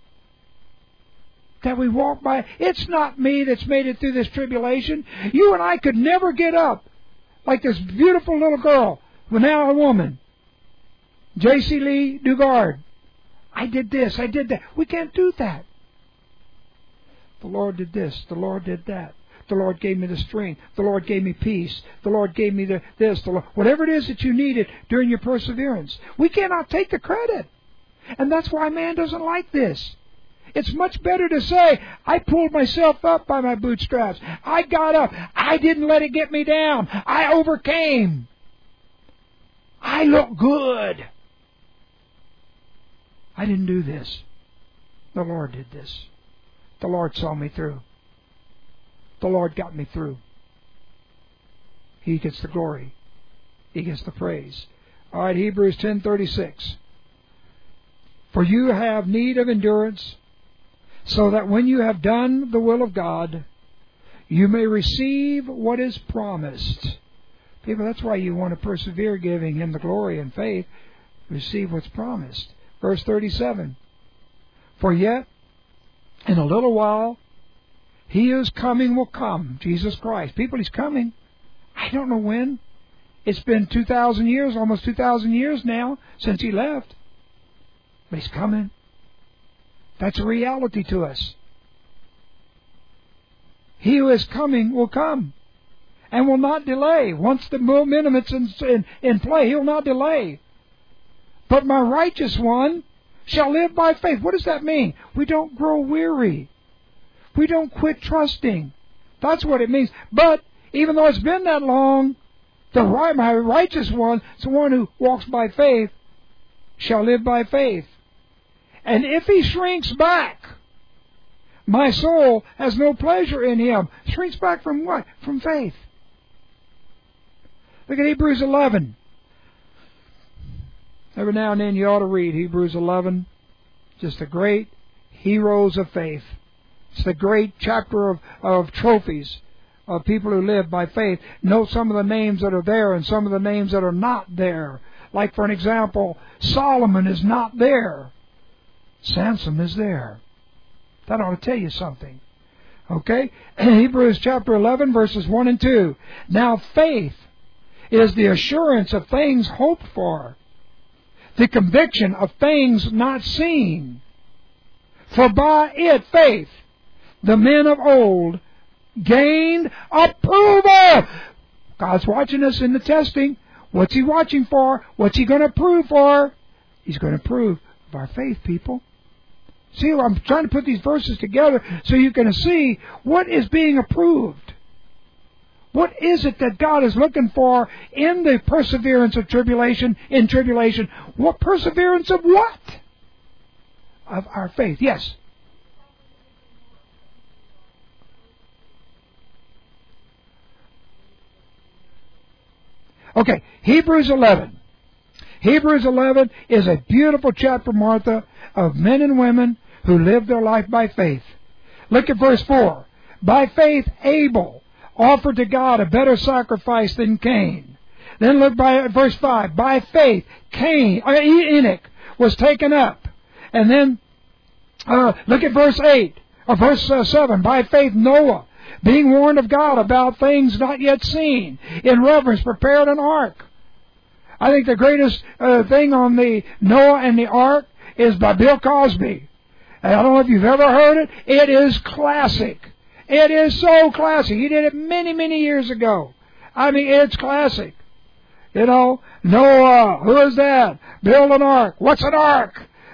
That we walk by. It's not me that's made it through this tribulation. You and I could never get up like this beautiful little girl, well, now a woman, J C Lee Dugard. I did this, I did that. We can't do that. The Lord did this, the Lord did that. The Lord gave me the strength. The Lord gave me peace. The Lord gave me the this. The Lord, whatever it is that you needed during your perseverance. We cannot take the credit. And that's why man doesn't like this. It's much better to say, I pulled myself up by my bootstraps. I got up. I didn't let it get me down. I overcame. I look good. I didn't do this. The Lord did this. The Lord saw me through. The Lord got me through. He gets the glory. He gets the praise. All right, Hebrews ten thirty-six. For you have need of endurance, so that when you have done the will of God, you may receive what is promised. People, that's why you want to persevere, giving Him the glory and faith. Receive what's promised. Verse thirty-seven. For yet, in a little while, He who is coming will come, Jesus Christ. People, He's coming. I don't know when. It's been two thousand years, almost two thousand years now, since He left. But He's coming. That's a reality to us. He who is coming will come and will not delay. Once the momentum is in, in, in play, He'll not delay. But my righteous one shall live by faith. What does that mean? We don't grow weary. We don't quit trusting. That's what it means. But even though it's been that long, the my righteous one, the one who walks by faith, shall live by faith. And if he shrinks back, my soul has no pleasure in him. Shrinks back from what? From faith. Look at Hebrews eleven. Every now and then you ought to read Hebrews eleven. Just the great heroes of faith. It's the great chapter of, of trophies of people who live by faith. Note some of the names that are there and some of the names that are not there. Like, for an example, Solomon is not there. Samson is there. That ought to tell you something. Okay? Hebrews chapter eleven, verses one and two. Now faith is the assurance of things hoped for, the conviction of things not seen. For by it, faith, the men of old gained approval. God's watching us in the testing. What's He watching for? What's He going to prove for? He's going to prove of our faith, people. See, I'm trying to put these verses together so you can see what is being approved. What is it that God is looking for in the perseverance of tribulation, in tribulation? What perseverance of what? Of our faith. Yes. Okay, Hebrews eleven. Hebrews eleven is a beautiful chapter, Martha, of men and women who live their life by faith. Look at verse four. By faith, Abel offered to God a better sacrifice than Cain. Then look by at verse five. By faith, Cain, uh, Enoch was taken up. And then uh, look at verse eight, or verse uh, seven. By faith, Noah, being warned of God about things not yet seen, in reverence prepared an ark. I think the greatest uh, thing on the Noah and the ark is by Bill Cosby. And I don't know if you've ever heard it. It is classic. It is so classic. He did it many, many years ago. I mean, it's classic. You know, Noah, who is that? Build an ark. What's an ark?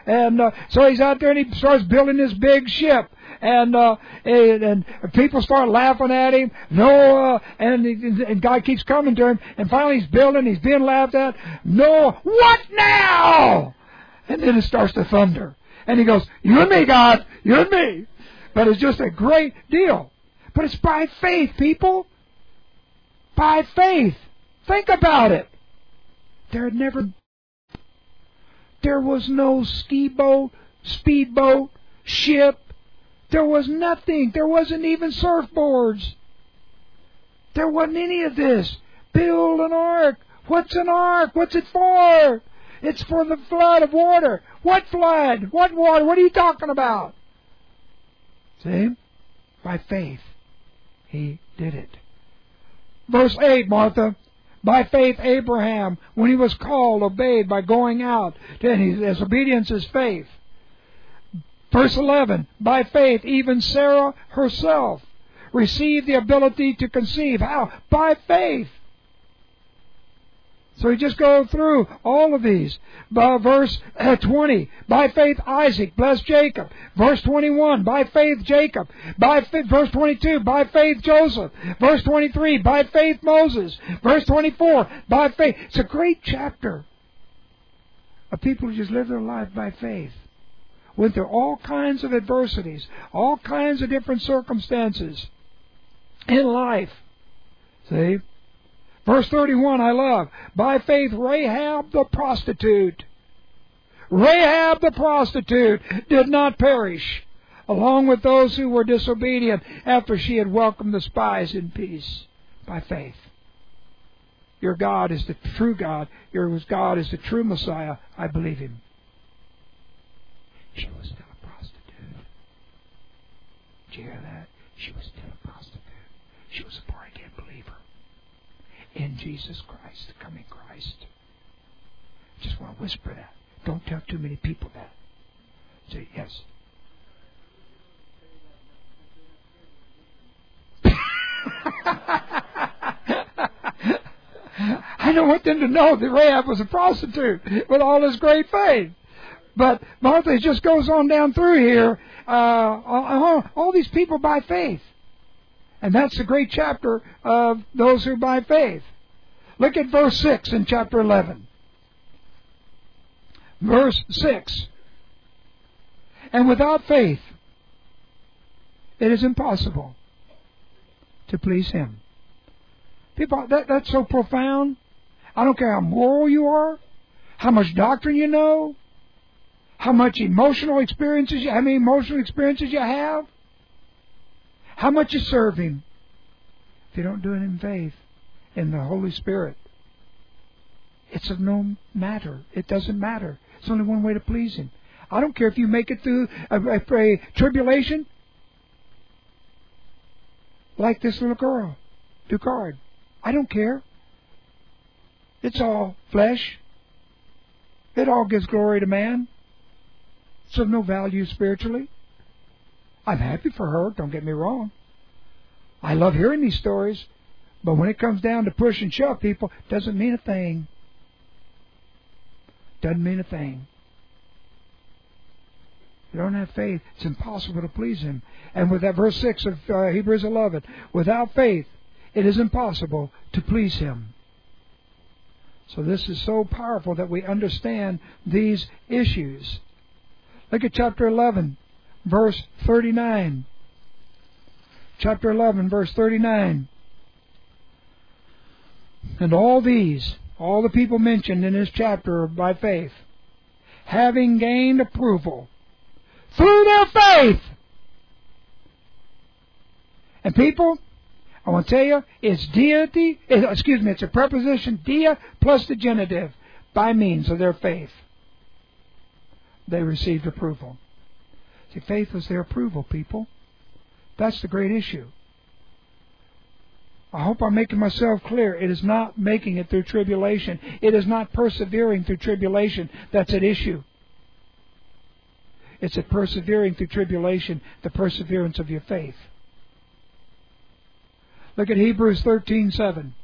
And uh, so he's out there and he starts building this big ship. And, uh, and and people start laughing at him. Noah, and, and God keeps coming to him. And finally he's building, he's being laughed at. Noah, what now? And then it starts to thunder. And he goes, you and me, God, you and me. But it's just a great deal. But it's by faith, people. By faith. Think about it. There had never, there was no ski boat, speedboat, ship. There was nothing. There wasn't even surfboards. There wasn't any of this. Build an ark. What's an ark? What's it for? It's for the flood of water. What flood? What water? What are you talking about? See? By faith, he did it. Verse eight, Martha. By faith, Abraham, when he was called, obeyed by going out. And his obedience is faith. Verse eleven, by faith, even Sarah herself received the ability to conceive. How? By faith. So we just go through all of these. By verse twenty, by faith Isaac blessed Jacob. Verse twenty-one, by faith Jacob. By faith, verse twenty-two, by faith Joseph. Verse twenty-three, by faith Moses. Verse twenty-four, by faith. It's a great chapter of people who just live their life by faith. Went through all kinds of adversities, all kinds of different circumstances in life. See? Verse thirty-one, I love. By faith, Rahab the prostitute. Rahab the prostitute did not perish, along with those who were disobedient after she had welcomed the spies in peace. By faith. Your God is the true God. Your God is the true Messiah. I believe Him. She was still a prostitute. Did you hear that? She was still a prostitute. She was a born-again believer in Jesus Christ, the coming Christ. Just want to whisper that. Don't tell too many people that. Say, yes. I don't want them to know that Rahab was a prostitute with all his great faith. But Martha just goes on down through here, uh, all, all these people by faith. And that's the great chapter of those who by faith. Look at verse six in chapter eleven. Verse six. And without faith, it is impossible to please Him. People, that, that's so profound. I don't care how moral you are, how much doctrine you know, how much emotional experiences you, how many emotional experiences you have, how much you serve Him. If you don't do it in faith, in the Holy Spirit, it's of no matter. It doesn't matter. It's only one way to please Him. I don't care if you make it through a, a, a tribulation, like this little girl, Ducard. I don't care. It's all flesh. It all gives glory to man. It's of no value spiritually. I'm happy for her, don't get me wrong. I love hearing these stories, but when it comes down to push and shove people, it doesn't mean a thing. Doesn't mean a thing. If you don't have faith, it's impossible to please Him. And with that verse six of uh, Hebrews eleven, without faith, it is impossible to please Him. So this is so powerful that we understand these issues. Look at chapter eleven, verse thirty-nine. Chapter eleven, verse thirty-nine. And all these, all the people mentioned in this chapter by faith, having gained approval through their faith. And people, I want to tell you, it's deity, excuse me, it's a preposition, dia plus the genitive, by means of their faith. They received approval. See, faith was their approval, people. That's the great issue. I hope I'm making myself clear. It is not making it through tribulation. It is not persevering through tribulation that's at issue. It's at persevering through tribulation, the perseverance of your faith. Look at Hebrews thirteen seven.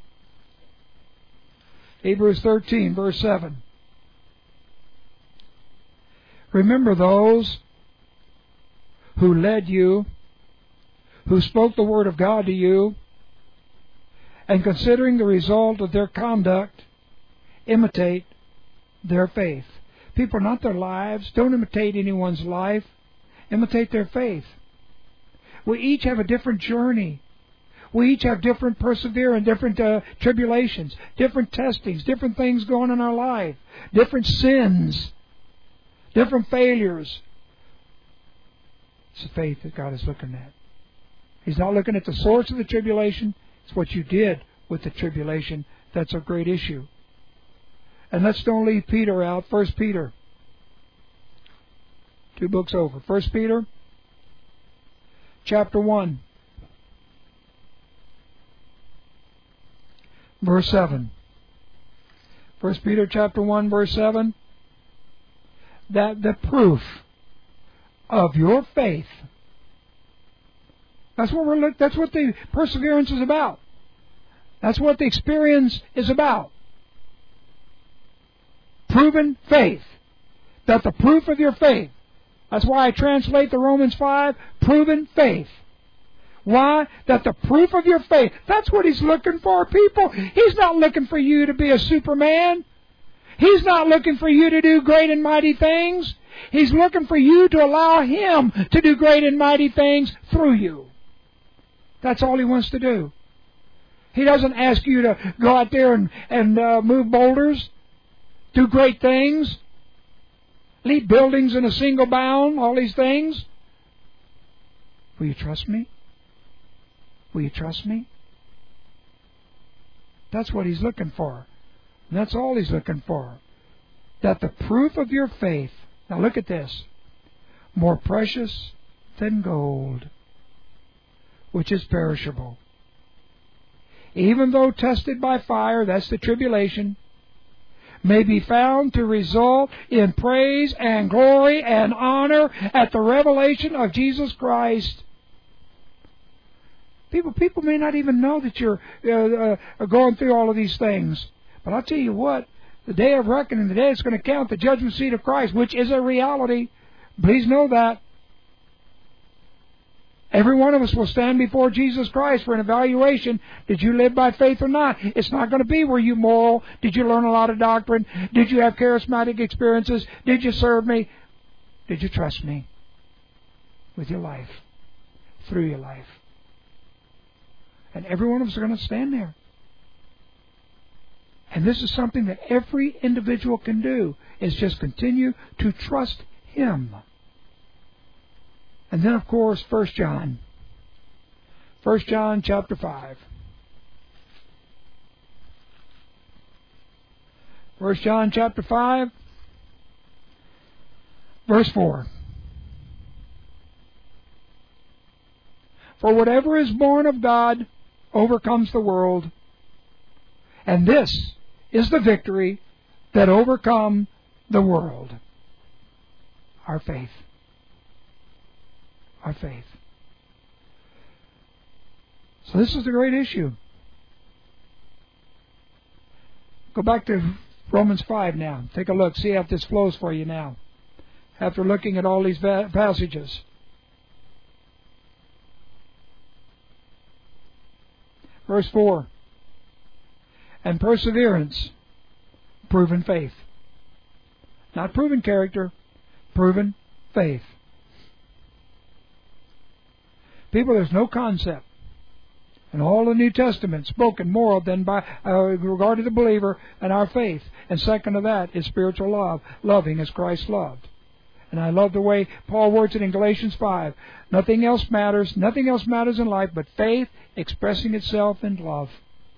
Hebrews thirteen, verse seven. Remember those who led you, who spoke the Word of God to you, and considering the result of their conduct, imitate their faith. People, not their lives. Don't imitate anyone's life. Imitate their faith. We each have a different journey. We each have different perseverance, different uh, tribulations, different testings, different things going in our life, different sins, different failures. It's the faith that God is looking at. He's not looking at the source of the tribulation. It's what you did with the tribulation. That's a great issue. And let's don't leave Peter out. First Peter. Two books over. First Peter, chapter one, verse seven. First Peter, chapter one, verse seven. That the proof of your faith. That's what we're look. That's what the perseverance is about. That's what the experience is about. Proven faith. That the proof of your faith. That's why I translate the Romans five, proven faith. Why? That the proof of your faith. That's what He's looking for, people. He's not looking for you to be a Superman. He's not looking for you to do great and mighty things. He's looking for you to allow Him to do great and mighty things through you. That's all He wants to do. He doesn't ask you to go out there and, and uh, move boulders, do great things, lead buildings in a single bound, all these things. Will you trust me? Will you trust me? That's what He's looking for. And that's all He's looking for. That the proof of your faith, now look at this, more precious than gold, which is perishable, even though tested by fire, that's the tribulation, may be found to result in praise and glory and honor at the revelation of Jesus Christ. People, people may not even know that you're uh, uh, going through all of these things. But I'll tell you what, the day of reckoning, the day it's going to count, the judgment seat of Christ, which is a reality. Please know that. Every one of us will stand before Jesus Christ for an evaluation. Did you live by faith or not? It's not going to be, were you moral? Did you learn a lot of doctrine? Did you have charismatic experiences? Did you serve me? Did you trust me with your life, through your life? And every one of us are going to stand there. And this is something that every individual can do, is just continue to trust Him. And then, of course, First John. First John chapter five. First John chapter five, verse four. For whatever is born of God overcomes the world. And this is the victory that overcome the world. Our faith. Our faith. So this is the great issue. Go back to Romans five now. Take a look. See how this flows for you now. After looking at all these passages. Verse four. And perseverance, proven faith. Not proven character, proven faith. People, there's no concept in all the New Testament spoken more than by uh, regard to the believer and our faith. And second to that is spiritual love, loving as Christ loved. And I love the way Paul words it in Galatians five. Nothing else matters, nothing else matters in life but faith expressing itself in love.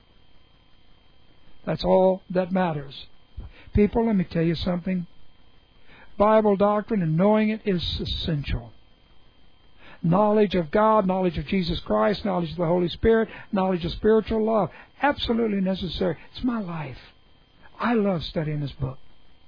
That's all that matters. People, let me tell you something. Bible doctrine and knowing it is essential. Knowledge of God, knowledge of Jesus Christ, knowledge of the Holy Spirit, knowledge of spiritual love. Absolutely necessary. It's my life. I love studying this book.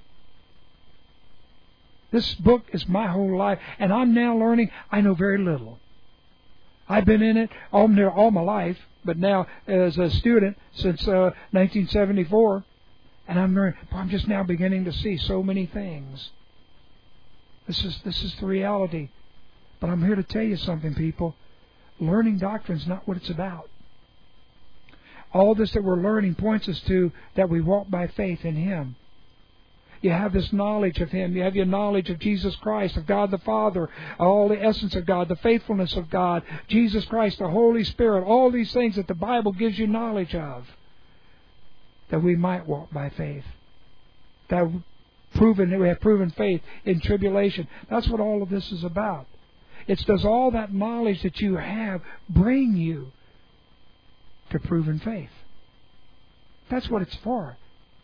This book is my whole life, and I'm now learning. I know very little. I've been in it all, all my life, but now as a student since uh, nineteen seventy-four, and I'm learning. I'm just now beginning to see so many things. This is this is the reality. But I'm here to tell you something, people. Learning doctrine is not what it's about. All this that we're learning points us to that we walk by faith in Him. You have this knowledge of Him. You have your knowledge of Jesus Christ, of God the Father, all the essence of God, the faithfulness of God, Jesus Christ, the Holy Spirit, all these things that the Bible gives you knowledge of, that we might walk by faith. That proven that we have proven faith in tribulation. That's what all of this is about. It's does all that knowledge that you have bring you to proven faith. That's what it's for.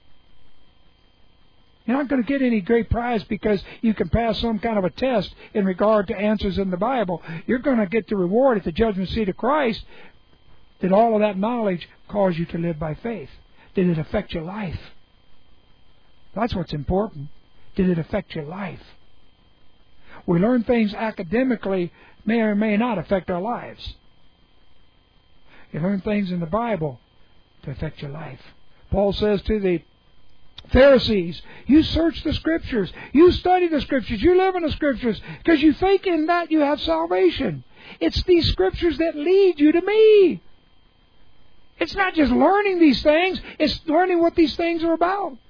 You're not going to get any great prize because you can pass some kind of a test in regard to answers in the Bible. You're going to get the reward at the judgment seat of Christ. Did all of that knowledge cause you to live by faith? Did it affect your life? That's what's important. Did it affect your life? We learn things academically may or may not affect our lives. You learn things in the Bible to affect your life. Paul says to the Pharisees, you search the Scriptures, you study the Scriptures, you live in the Scriptures, because you think in that you have salvation. It's these Scriptures that lead you to me. It's not just learning these things, it's learning what these things are about.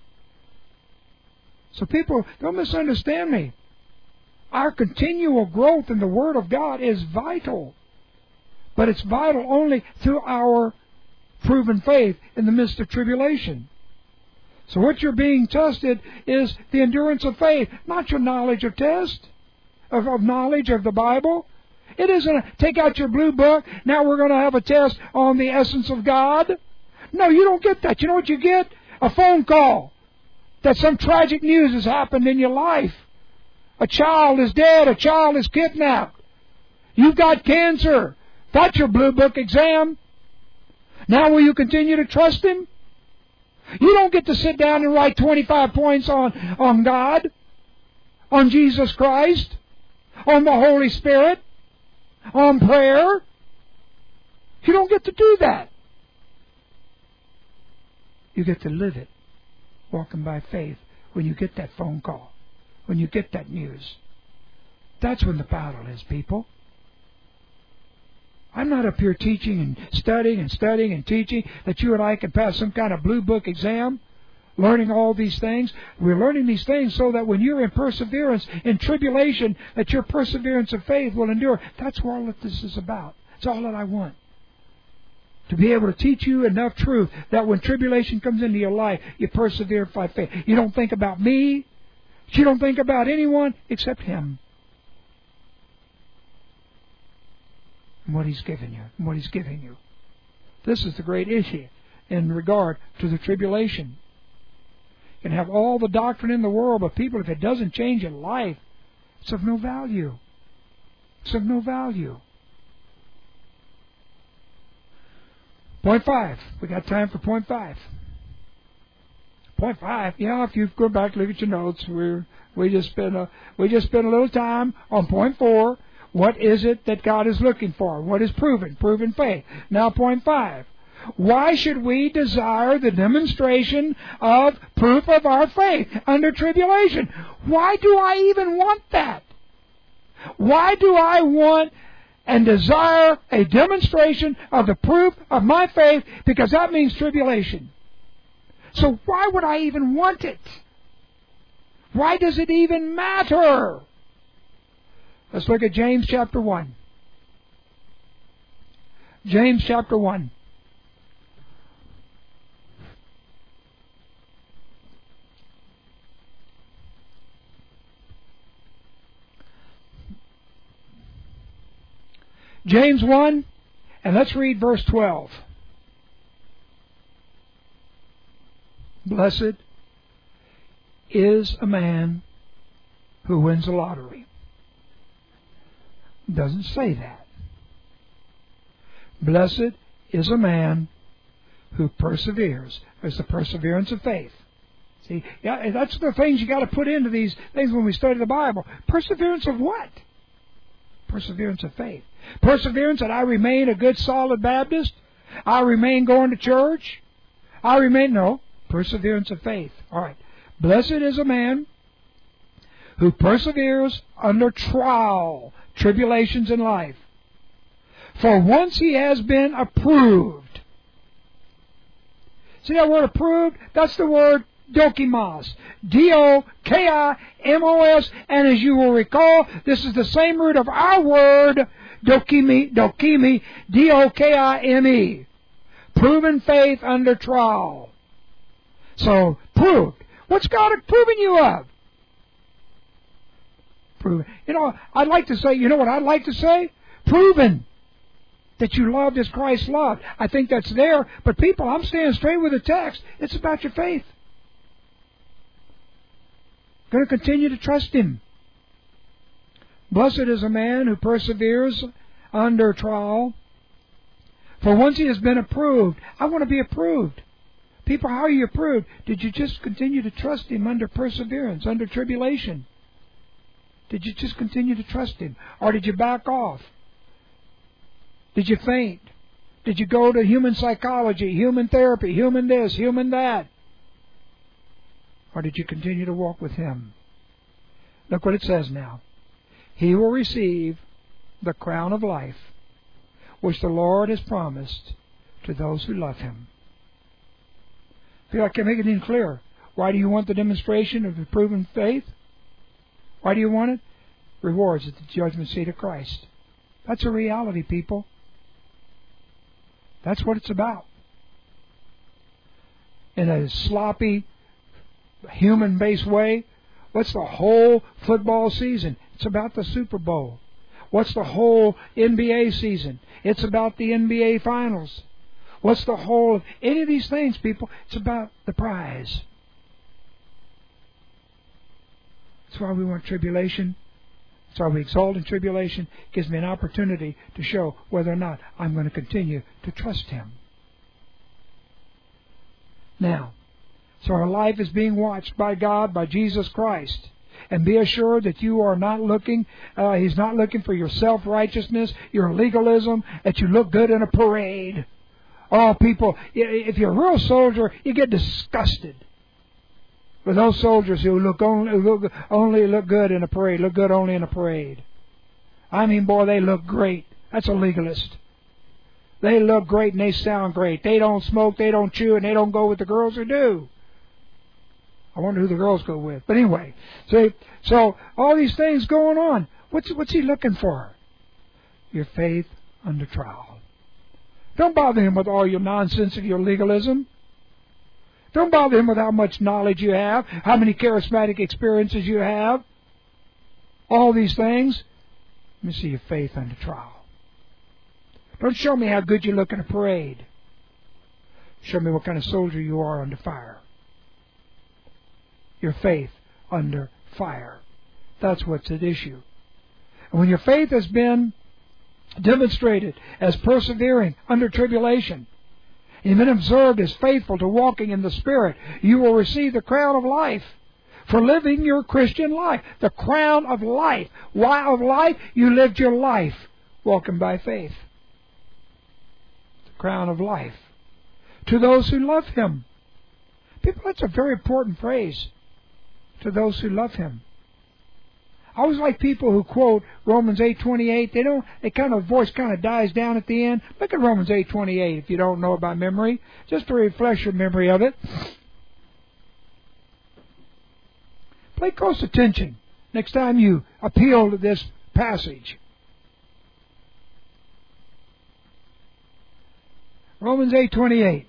So people, don't misunderstand me. Our continual growth in the Word of God is vital. But it's vital only through our proven faith in the midst of tribulation. So what you're being tested is the endurance of faith, not your knowledge of test, of, of knowledge of the Bible. It isn't a, take out your blue book, now we're going to have a test on the essence of God. No, you don't get that. You know what you get? A phone call that some tragic news has happened in your life. A child is dead, a child is kidnapped. You've got cancer. That's your blue book exam. Now will you continue to trust Him? You don't get to sit down and write twenty-five points on, on God, on Jesus Christ, on the Holy Spirit, on prayer. You don't get to do that. You get to live it, walking by faith, when you get that phone call, when you get that news. That's when the battle is, people. I'm not up here teaching and studying and studying and teaching that you and I can pass some kind of blue book exam, learning all these things. We're learning these things so that when you're in perseverance, in tribulation, that your perseverance of faith will endure. That's what all that this is about. That's all that I want. To be able to teach you enough truth that when tribulation comes into your life, you persevere by faith. You don't think about me. You don't think about anyone except Him. And what He's given you, and what He's giving you. This is the great issue in regard to the tribulation. You can have all the doctrine in the world, but people, if it doesn't change your life, it's of no value. It's of no value. Point five. We got time for point five. Point five. Yeah, if you go back and look at your notes, we we just spent a we just spent a little time on point four. What is it that God is looking for? What is proven? Proven faith. Now, point five. Why should we desire the demonstration of proof of our faith under tribulation? Why do I even want that? Why do I want and desire a demonstration of the proof of my faith? Because that means tribulation. So why would I even want it? Why does it even matter? Let's look at James chapter one. James chapter one. James one, and let's read verse twelve. Blessed is a man who wins the lottery. It doesn't say that. Blessed is a man who perseveres. There's the perseverance of faith. See, yeah, that's the things you got to put into these things when we study the Bible. Perseverance of what? Perseverance of faith. Perseverance that I remain a good solid Baptist. I remain going to church. I remain, no, perseverance of faith. All right. Blessed is a man who perseveres under trial, tribulations in life. For once he has been approved. See that word approved? That's the word dokimos. D O K I M O S. And as you will recall, this is the same root of our word, dokimi, dokimi, D O K I M E. Proven faith under trial. So, proved. What's God proving you of? Proven. You know, I'd like to say, you know what I'd like to say? Proven. That you loved as Christ loved. I think that's there. But people, I'm staying straight with the text. It's about your faith. Going to continue to trust Him. Blessed is a man who perseveres under trial. For once he has been approved. I want to be approved. People, how are you approved? Did you just continue to trust Him under perseverance, under tribulation? Did you just continue to trust Him? Or did you back off? Did you faint? Did you go to human psychology, human therapy, human this, human that? Or did you continue to walk with Him? Look what it says now. He will receive the crown of life, which the Lord has promised to those who love Him. I feel like I can make it even clearer. Why do you want the demonstration of the proven faith? Why do you want it? Rewards at the judgment seat of Christ. That's a reality, people. That's what it's about. In a sloppy, human-based way, what's the whole football season? It's about the Super Bowl. What's the whole N B A season? It's about the N B A Finals. What's the whole of any of these things, people? It's about the prize. That's why we want tribulation. That's why we exalt in tribulation. It gives me an opportunity to show whether or not I'm going to continue to trust Him. Now, so our life is being watched by God, by Jesus Christ. And be assured that you are not looking, uh, He's not looking for your self-righteousness, your legalism, that you look good in a parade. Oh, people, if you're a real soldier, you get disgusted with those soldiers who look only, look, only look good in a parade, look good only in a parade. I mean, boy, they look great. That's a legalist. They look great and they sound great. They don't smoke, they don't chew, and they don't go with the girls who do. I wonder who the girls go with. But anyway, see, so all these things going on. What's what's He looking for? Your faith under trial. Don't bother Him with all your nonsense of your legalism. Don't bother Him with how much knowledge you have, how many charismatic experiences you have. All these things. Let me see your faith under trial. Don't show me how good you look in a parade. Show me what kind of soldier you are under fire. Your faith under fire. That's what's at issue. And when your faith has been demonstrated as persevering under tribulation, and been observed as faithful to walking in the Spirit, you will receive the crown of life for living your Christian life. The crown of life. Why of life? You lived your life walking by faith. The crown of life. To those who love Him. People, that's a very important phrase. To those who love Him. I always like people who quote Romans eight twenty-eight. They don't. They kind of voice kind of dies down at the end. Look at Romans eight twenty-eight if you don't know it by memory, just to refresh your memory of it. Pay close attention next time you appeal to this passage. Romans eight twenty-eight.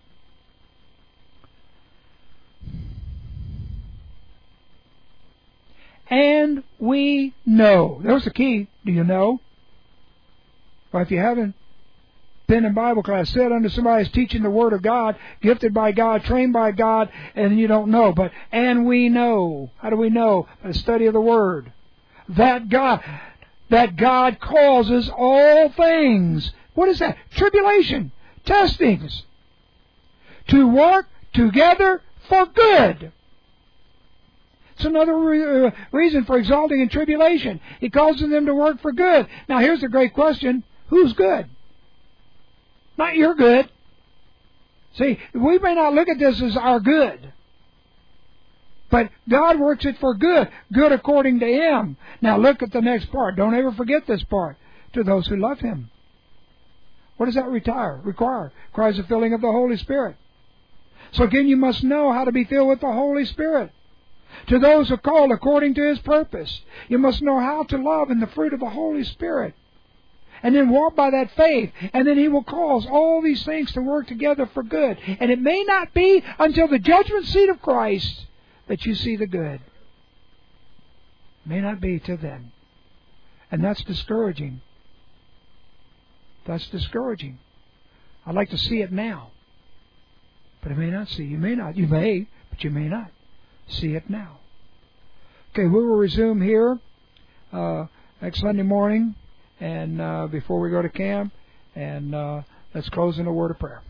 And we know. There's the key. Do you know? Well, if you haven't been in Bible class, sit under somebody who's teaching the Word of God, gifted by God, trained by God, and you don't know. But, and we know. How do we know? By the study of the Word. That God, that God causes all things. What is that? Tribulation. Testings. To work together for good. It's another re- uh, reason for exalting in tribulation. He causes them to work for good. Now here's the great question. Who's good? Not your good. See, we may not look at this as our good. But God works it for good, good according to Him. Now look at the next part. Don't ever forget this part. To those who love Him. What does that retire, require? Requires the filling of the Holy Spirit. So again, you must know how to be filled with the Holy Spirit. To those who are called according to His purpose. You must know how to love in the fruit of the Holy Spirit. And then walk by that faith. And then He will cause all these things to work together for good. And it may not be until the judgment seat of Christ that you see the good. It may not be till then. And that's discouraging. That's discouraging. I'd like to see it now. But I may not see. You may not. You may, but you may not see it now. Okay, we will resume here uh, next Sunday morning and uh, before we go to camp. And uh, let's close in a word of prayer.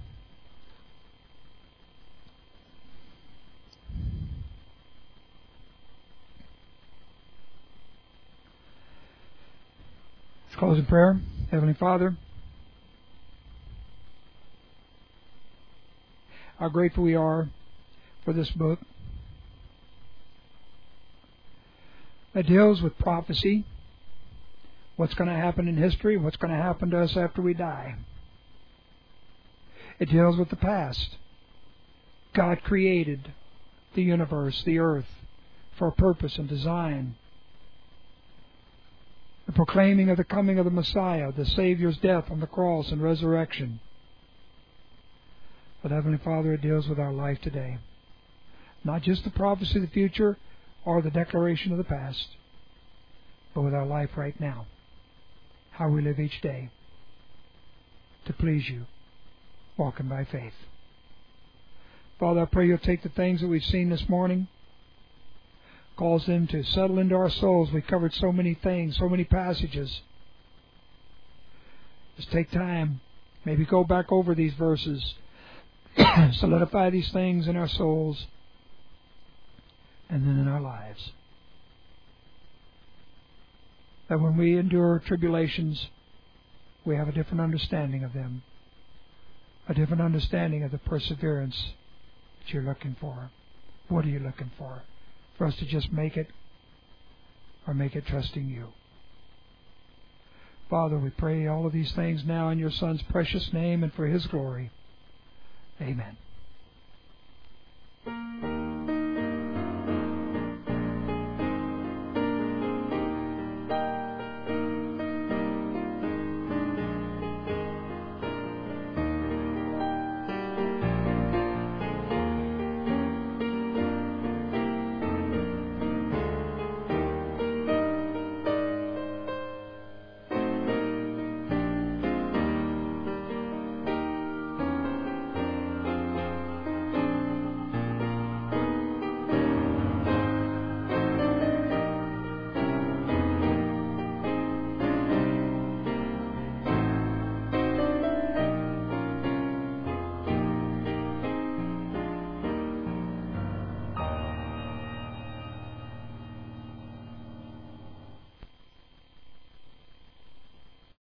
Let's close in prayer. Heavenly Father, how grateful we are for this book that deals with prophecy, what's going to happen in history, what's going to happen to us after we die. It deals with the past. God created the universe, the earth, for a purpose and design. The proclaiming of the coming of the Messiah, the Savior's death on the cross and resurrection. But Heavenly Father, it deals with our life today. Not just the prophecy of the future or the declaration of the past, but with our life right now. How we live each day to please You, walking by faith. Father, I pray You'll take the things that we've seen this morning, cause them to settle into our souls. We covered so many things, so many passages. Just take time. Maybe go back over these verses. Solidify these things in our souls and then in our lives. That when we endure tribulations, we have a different understanding of them. A different understanding of the perseverance that You're looking for. What are You looking for? For us to just make it, or make it trusting You. Father, we pray all of these things now in Your Son's precious name and for His glory. Amen.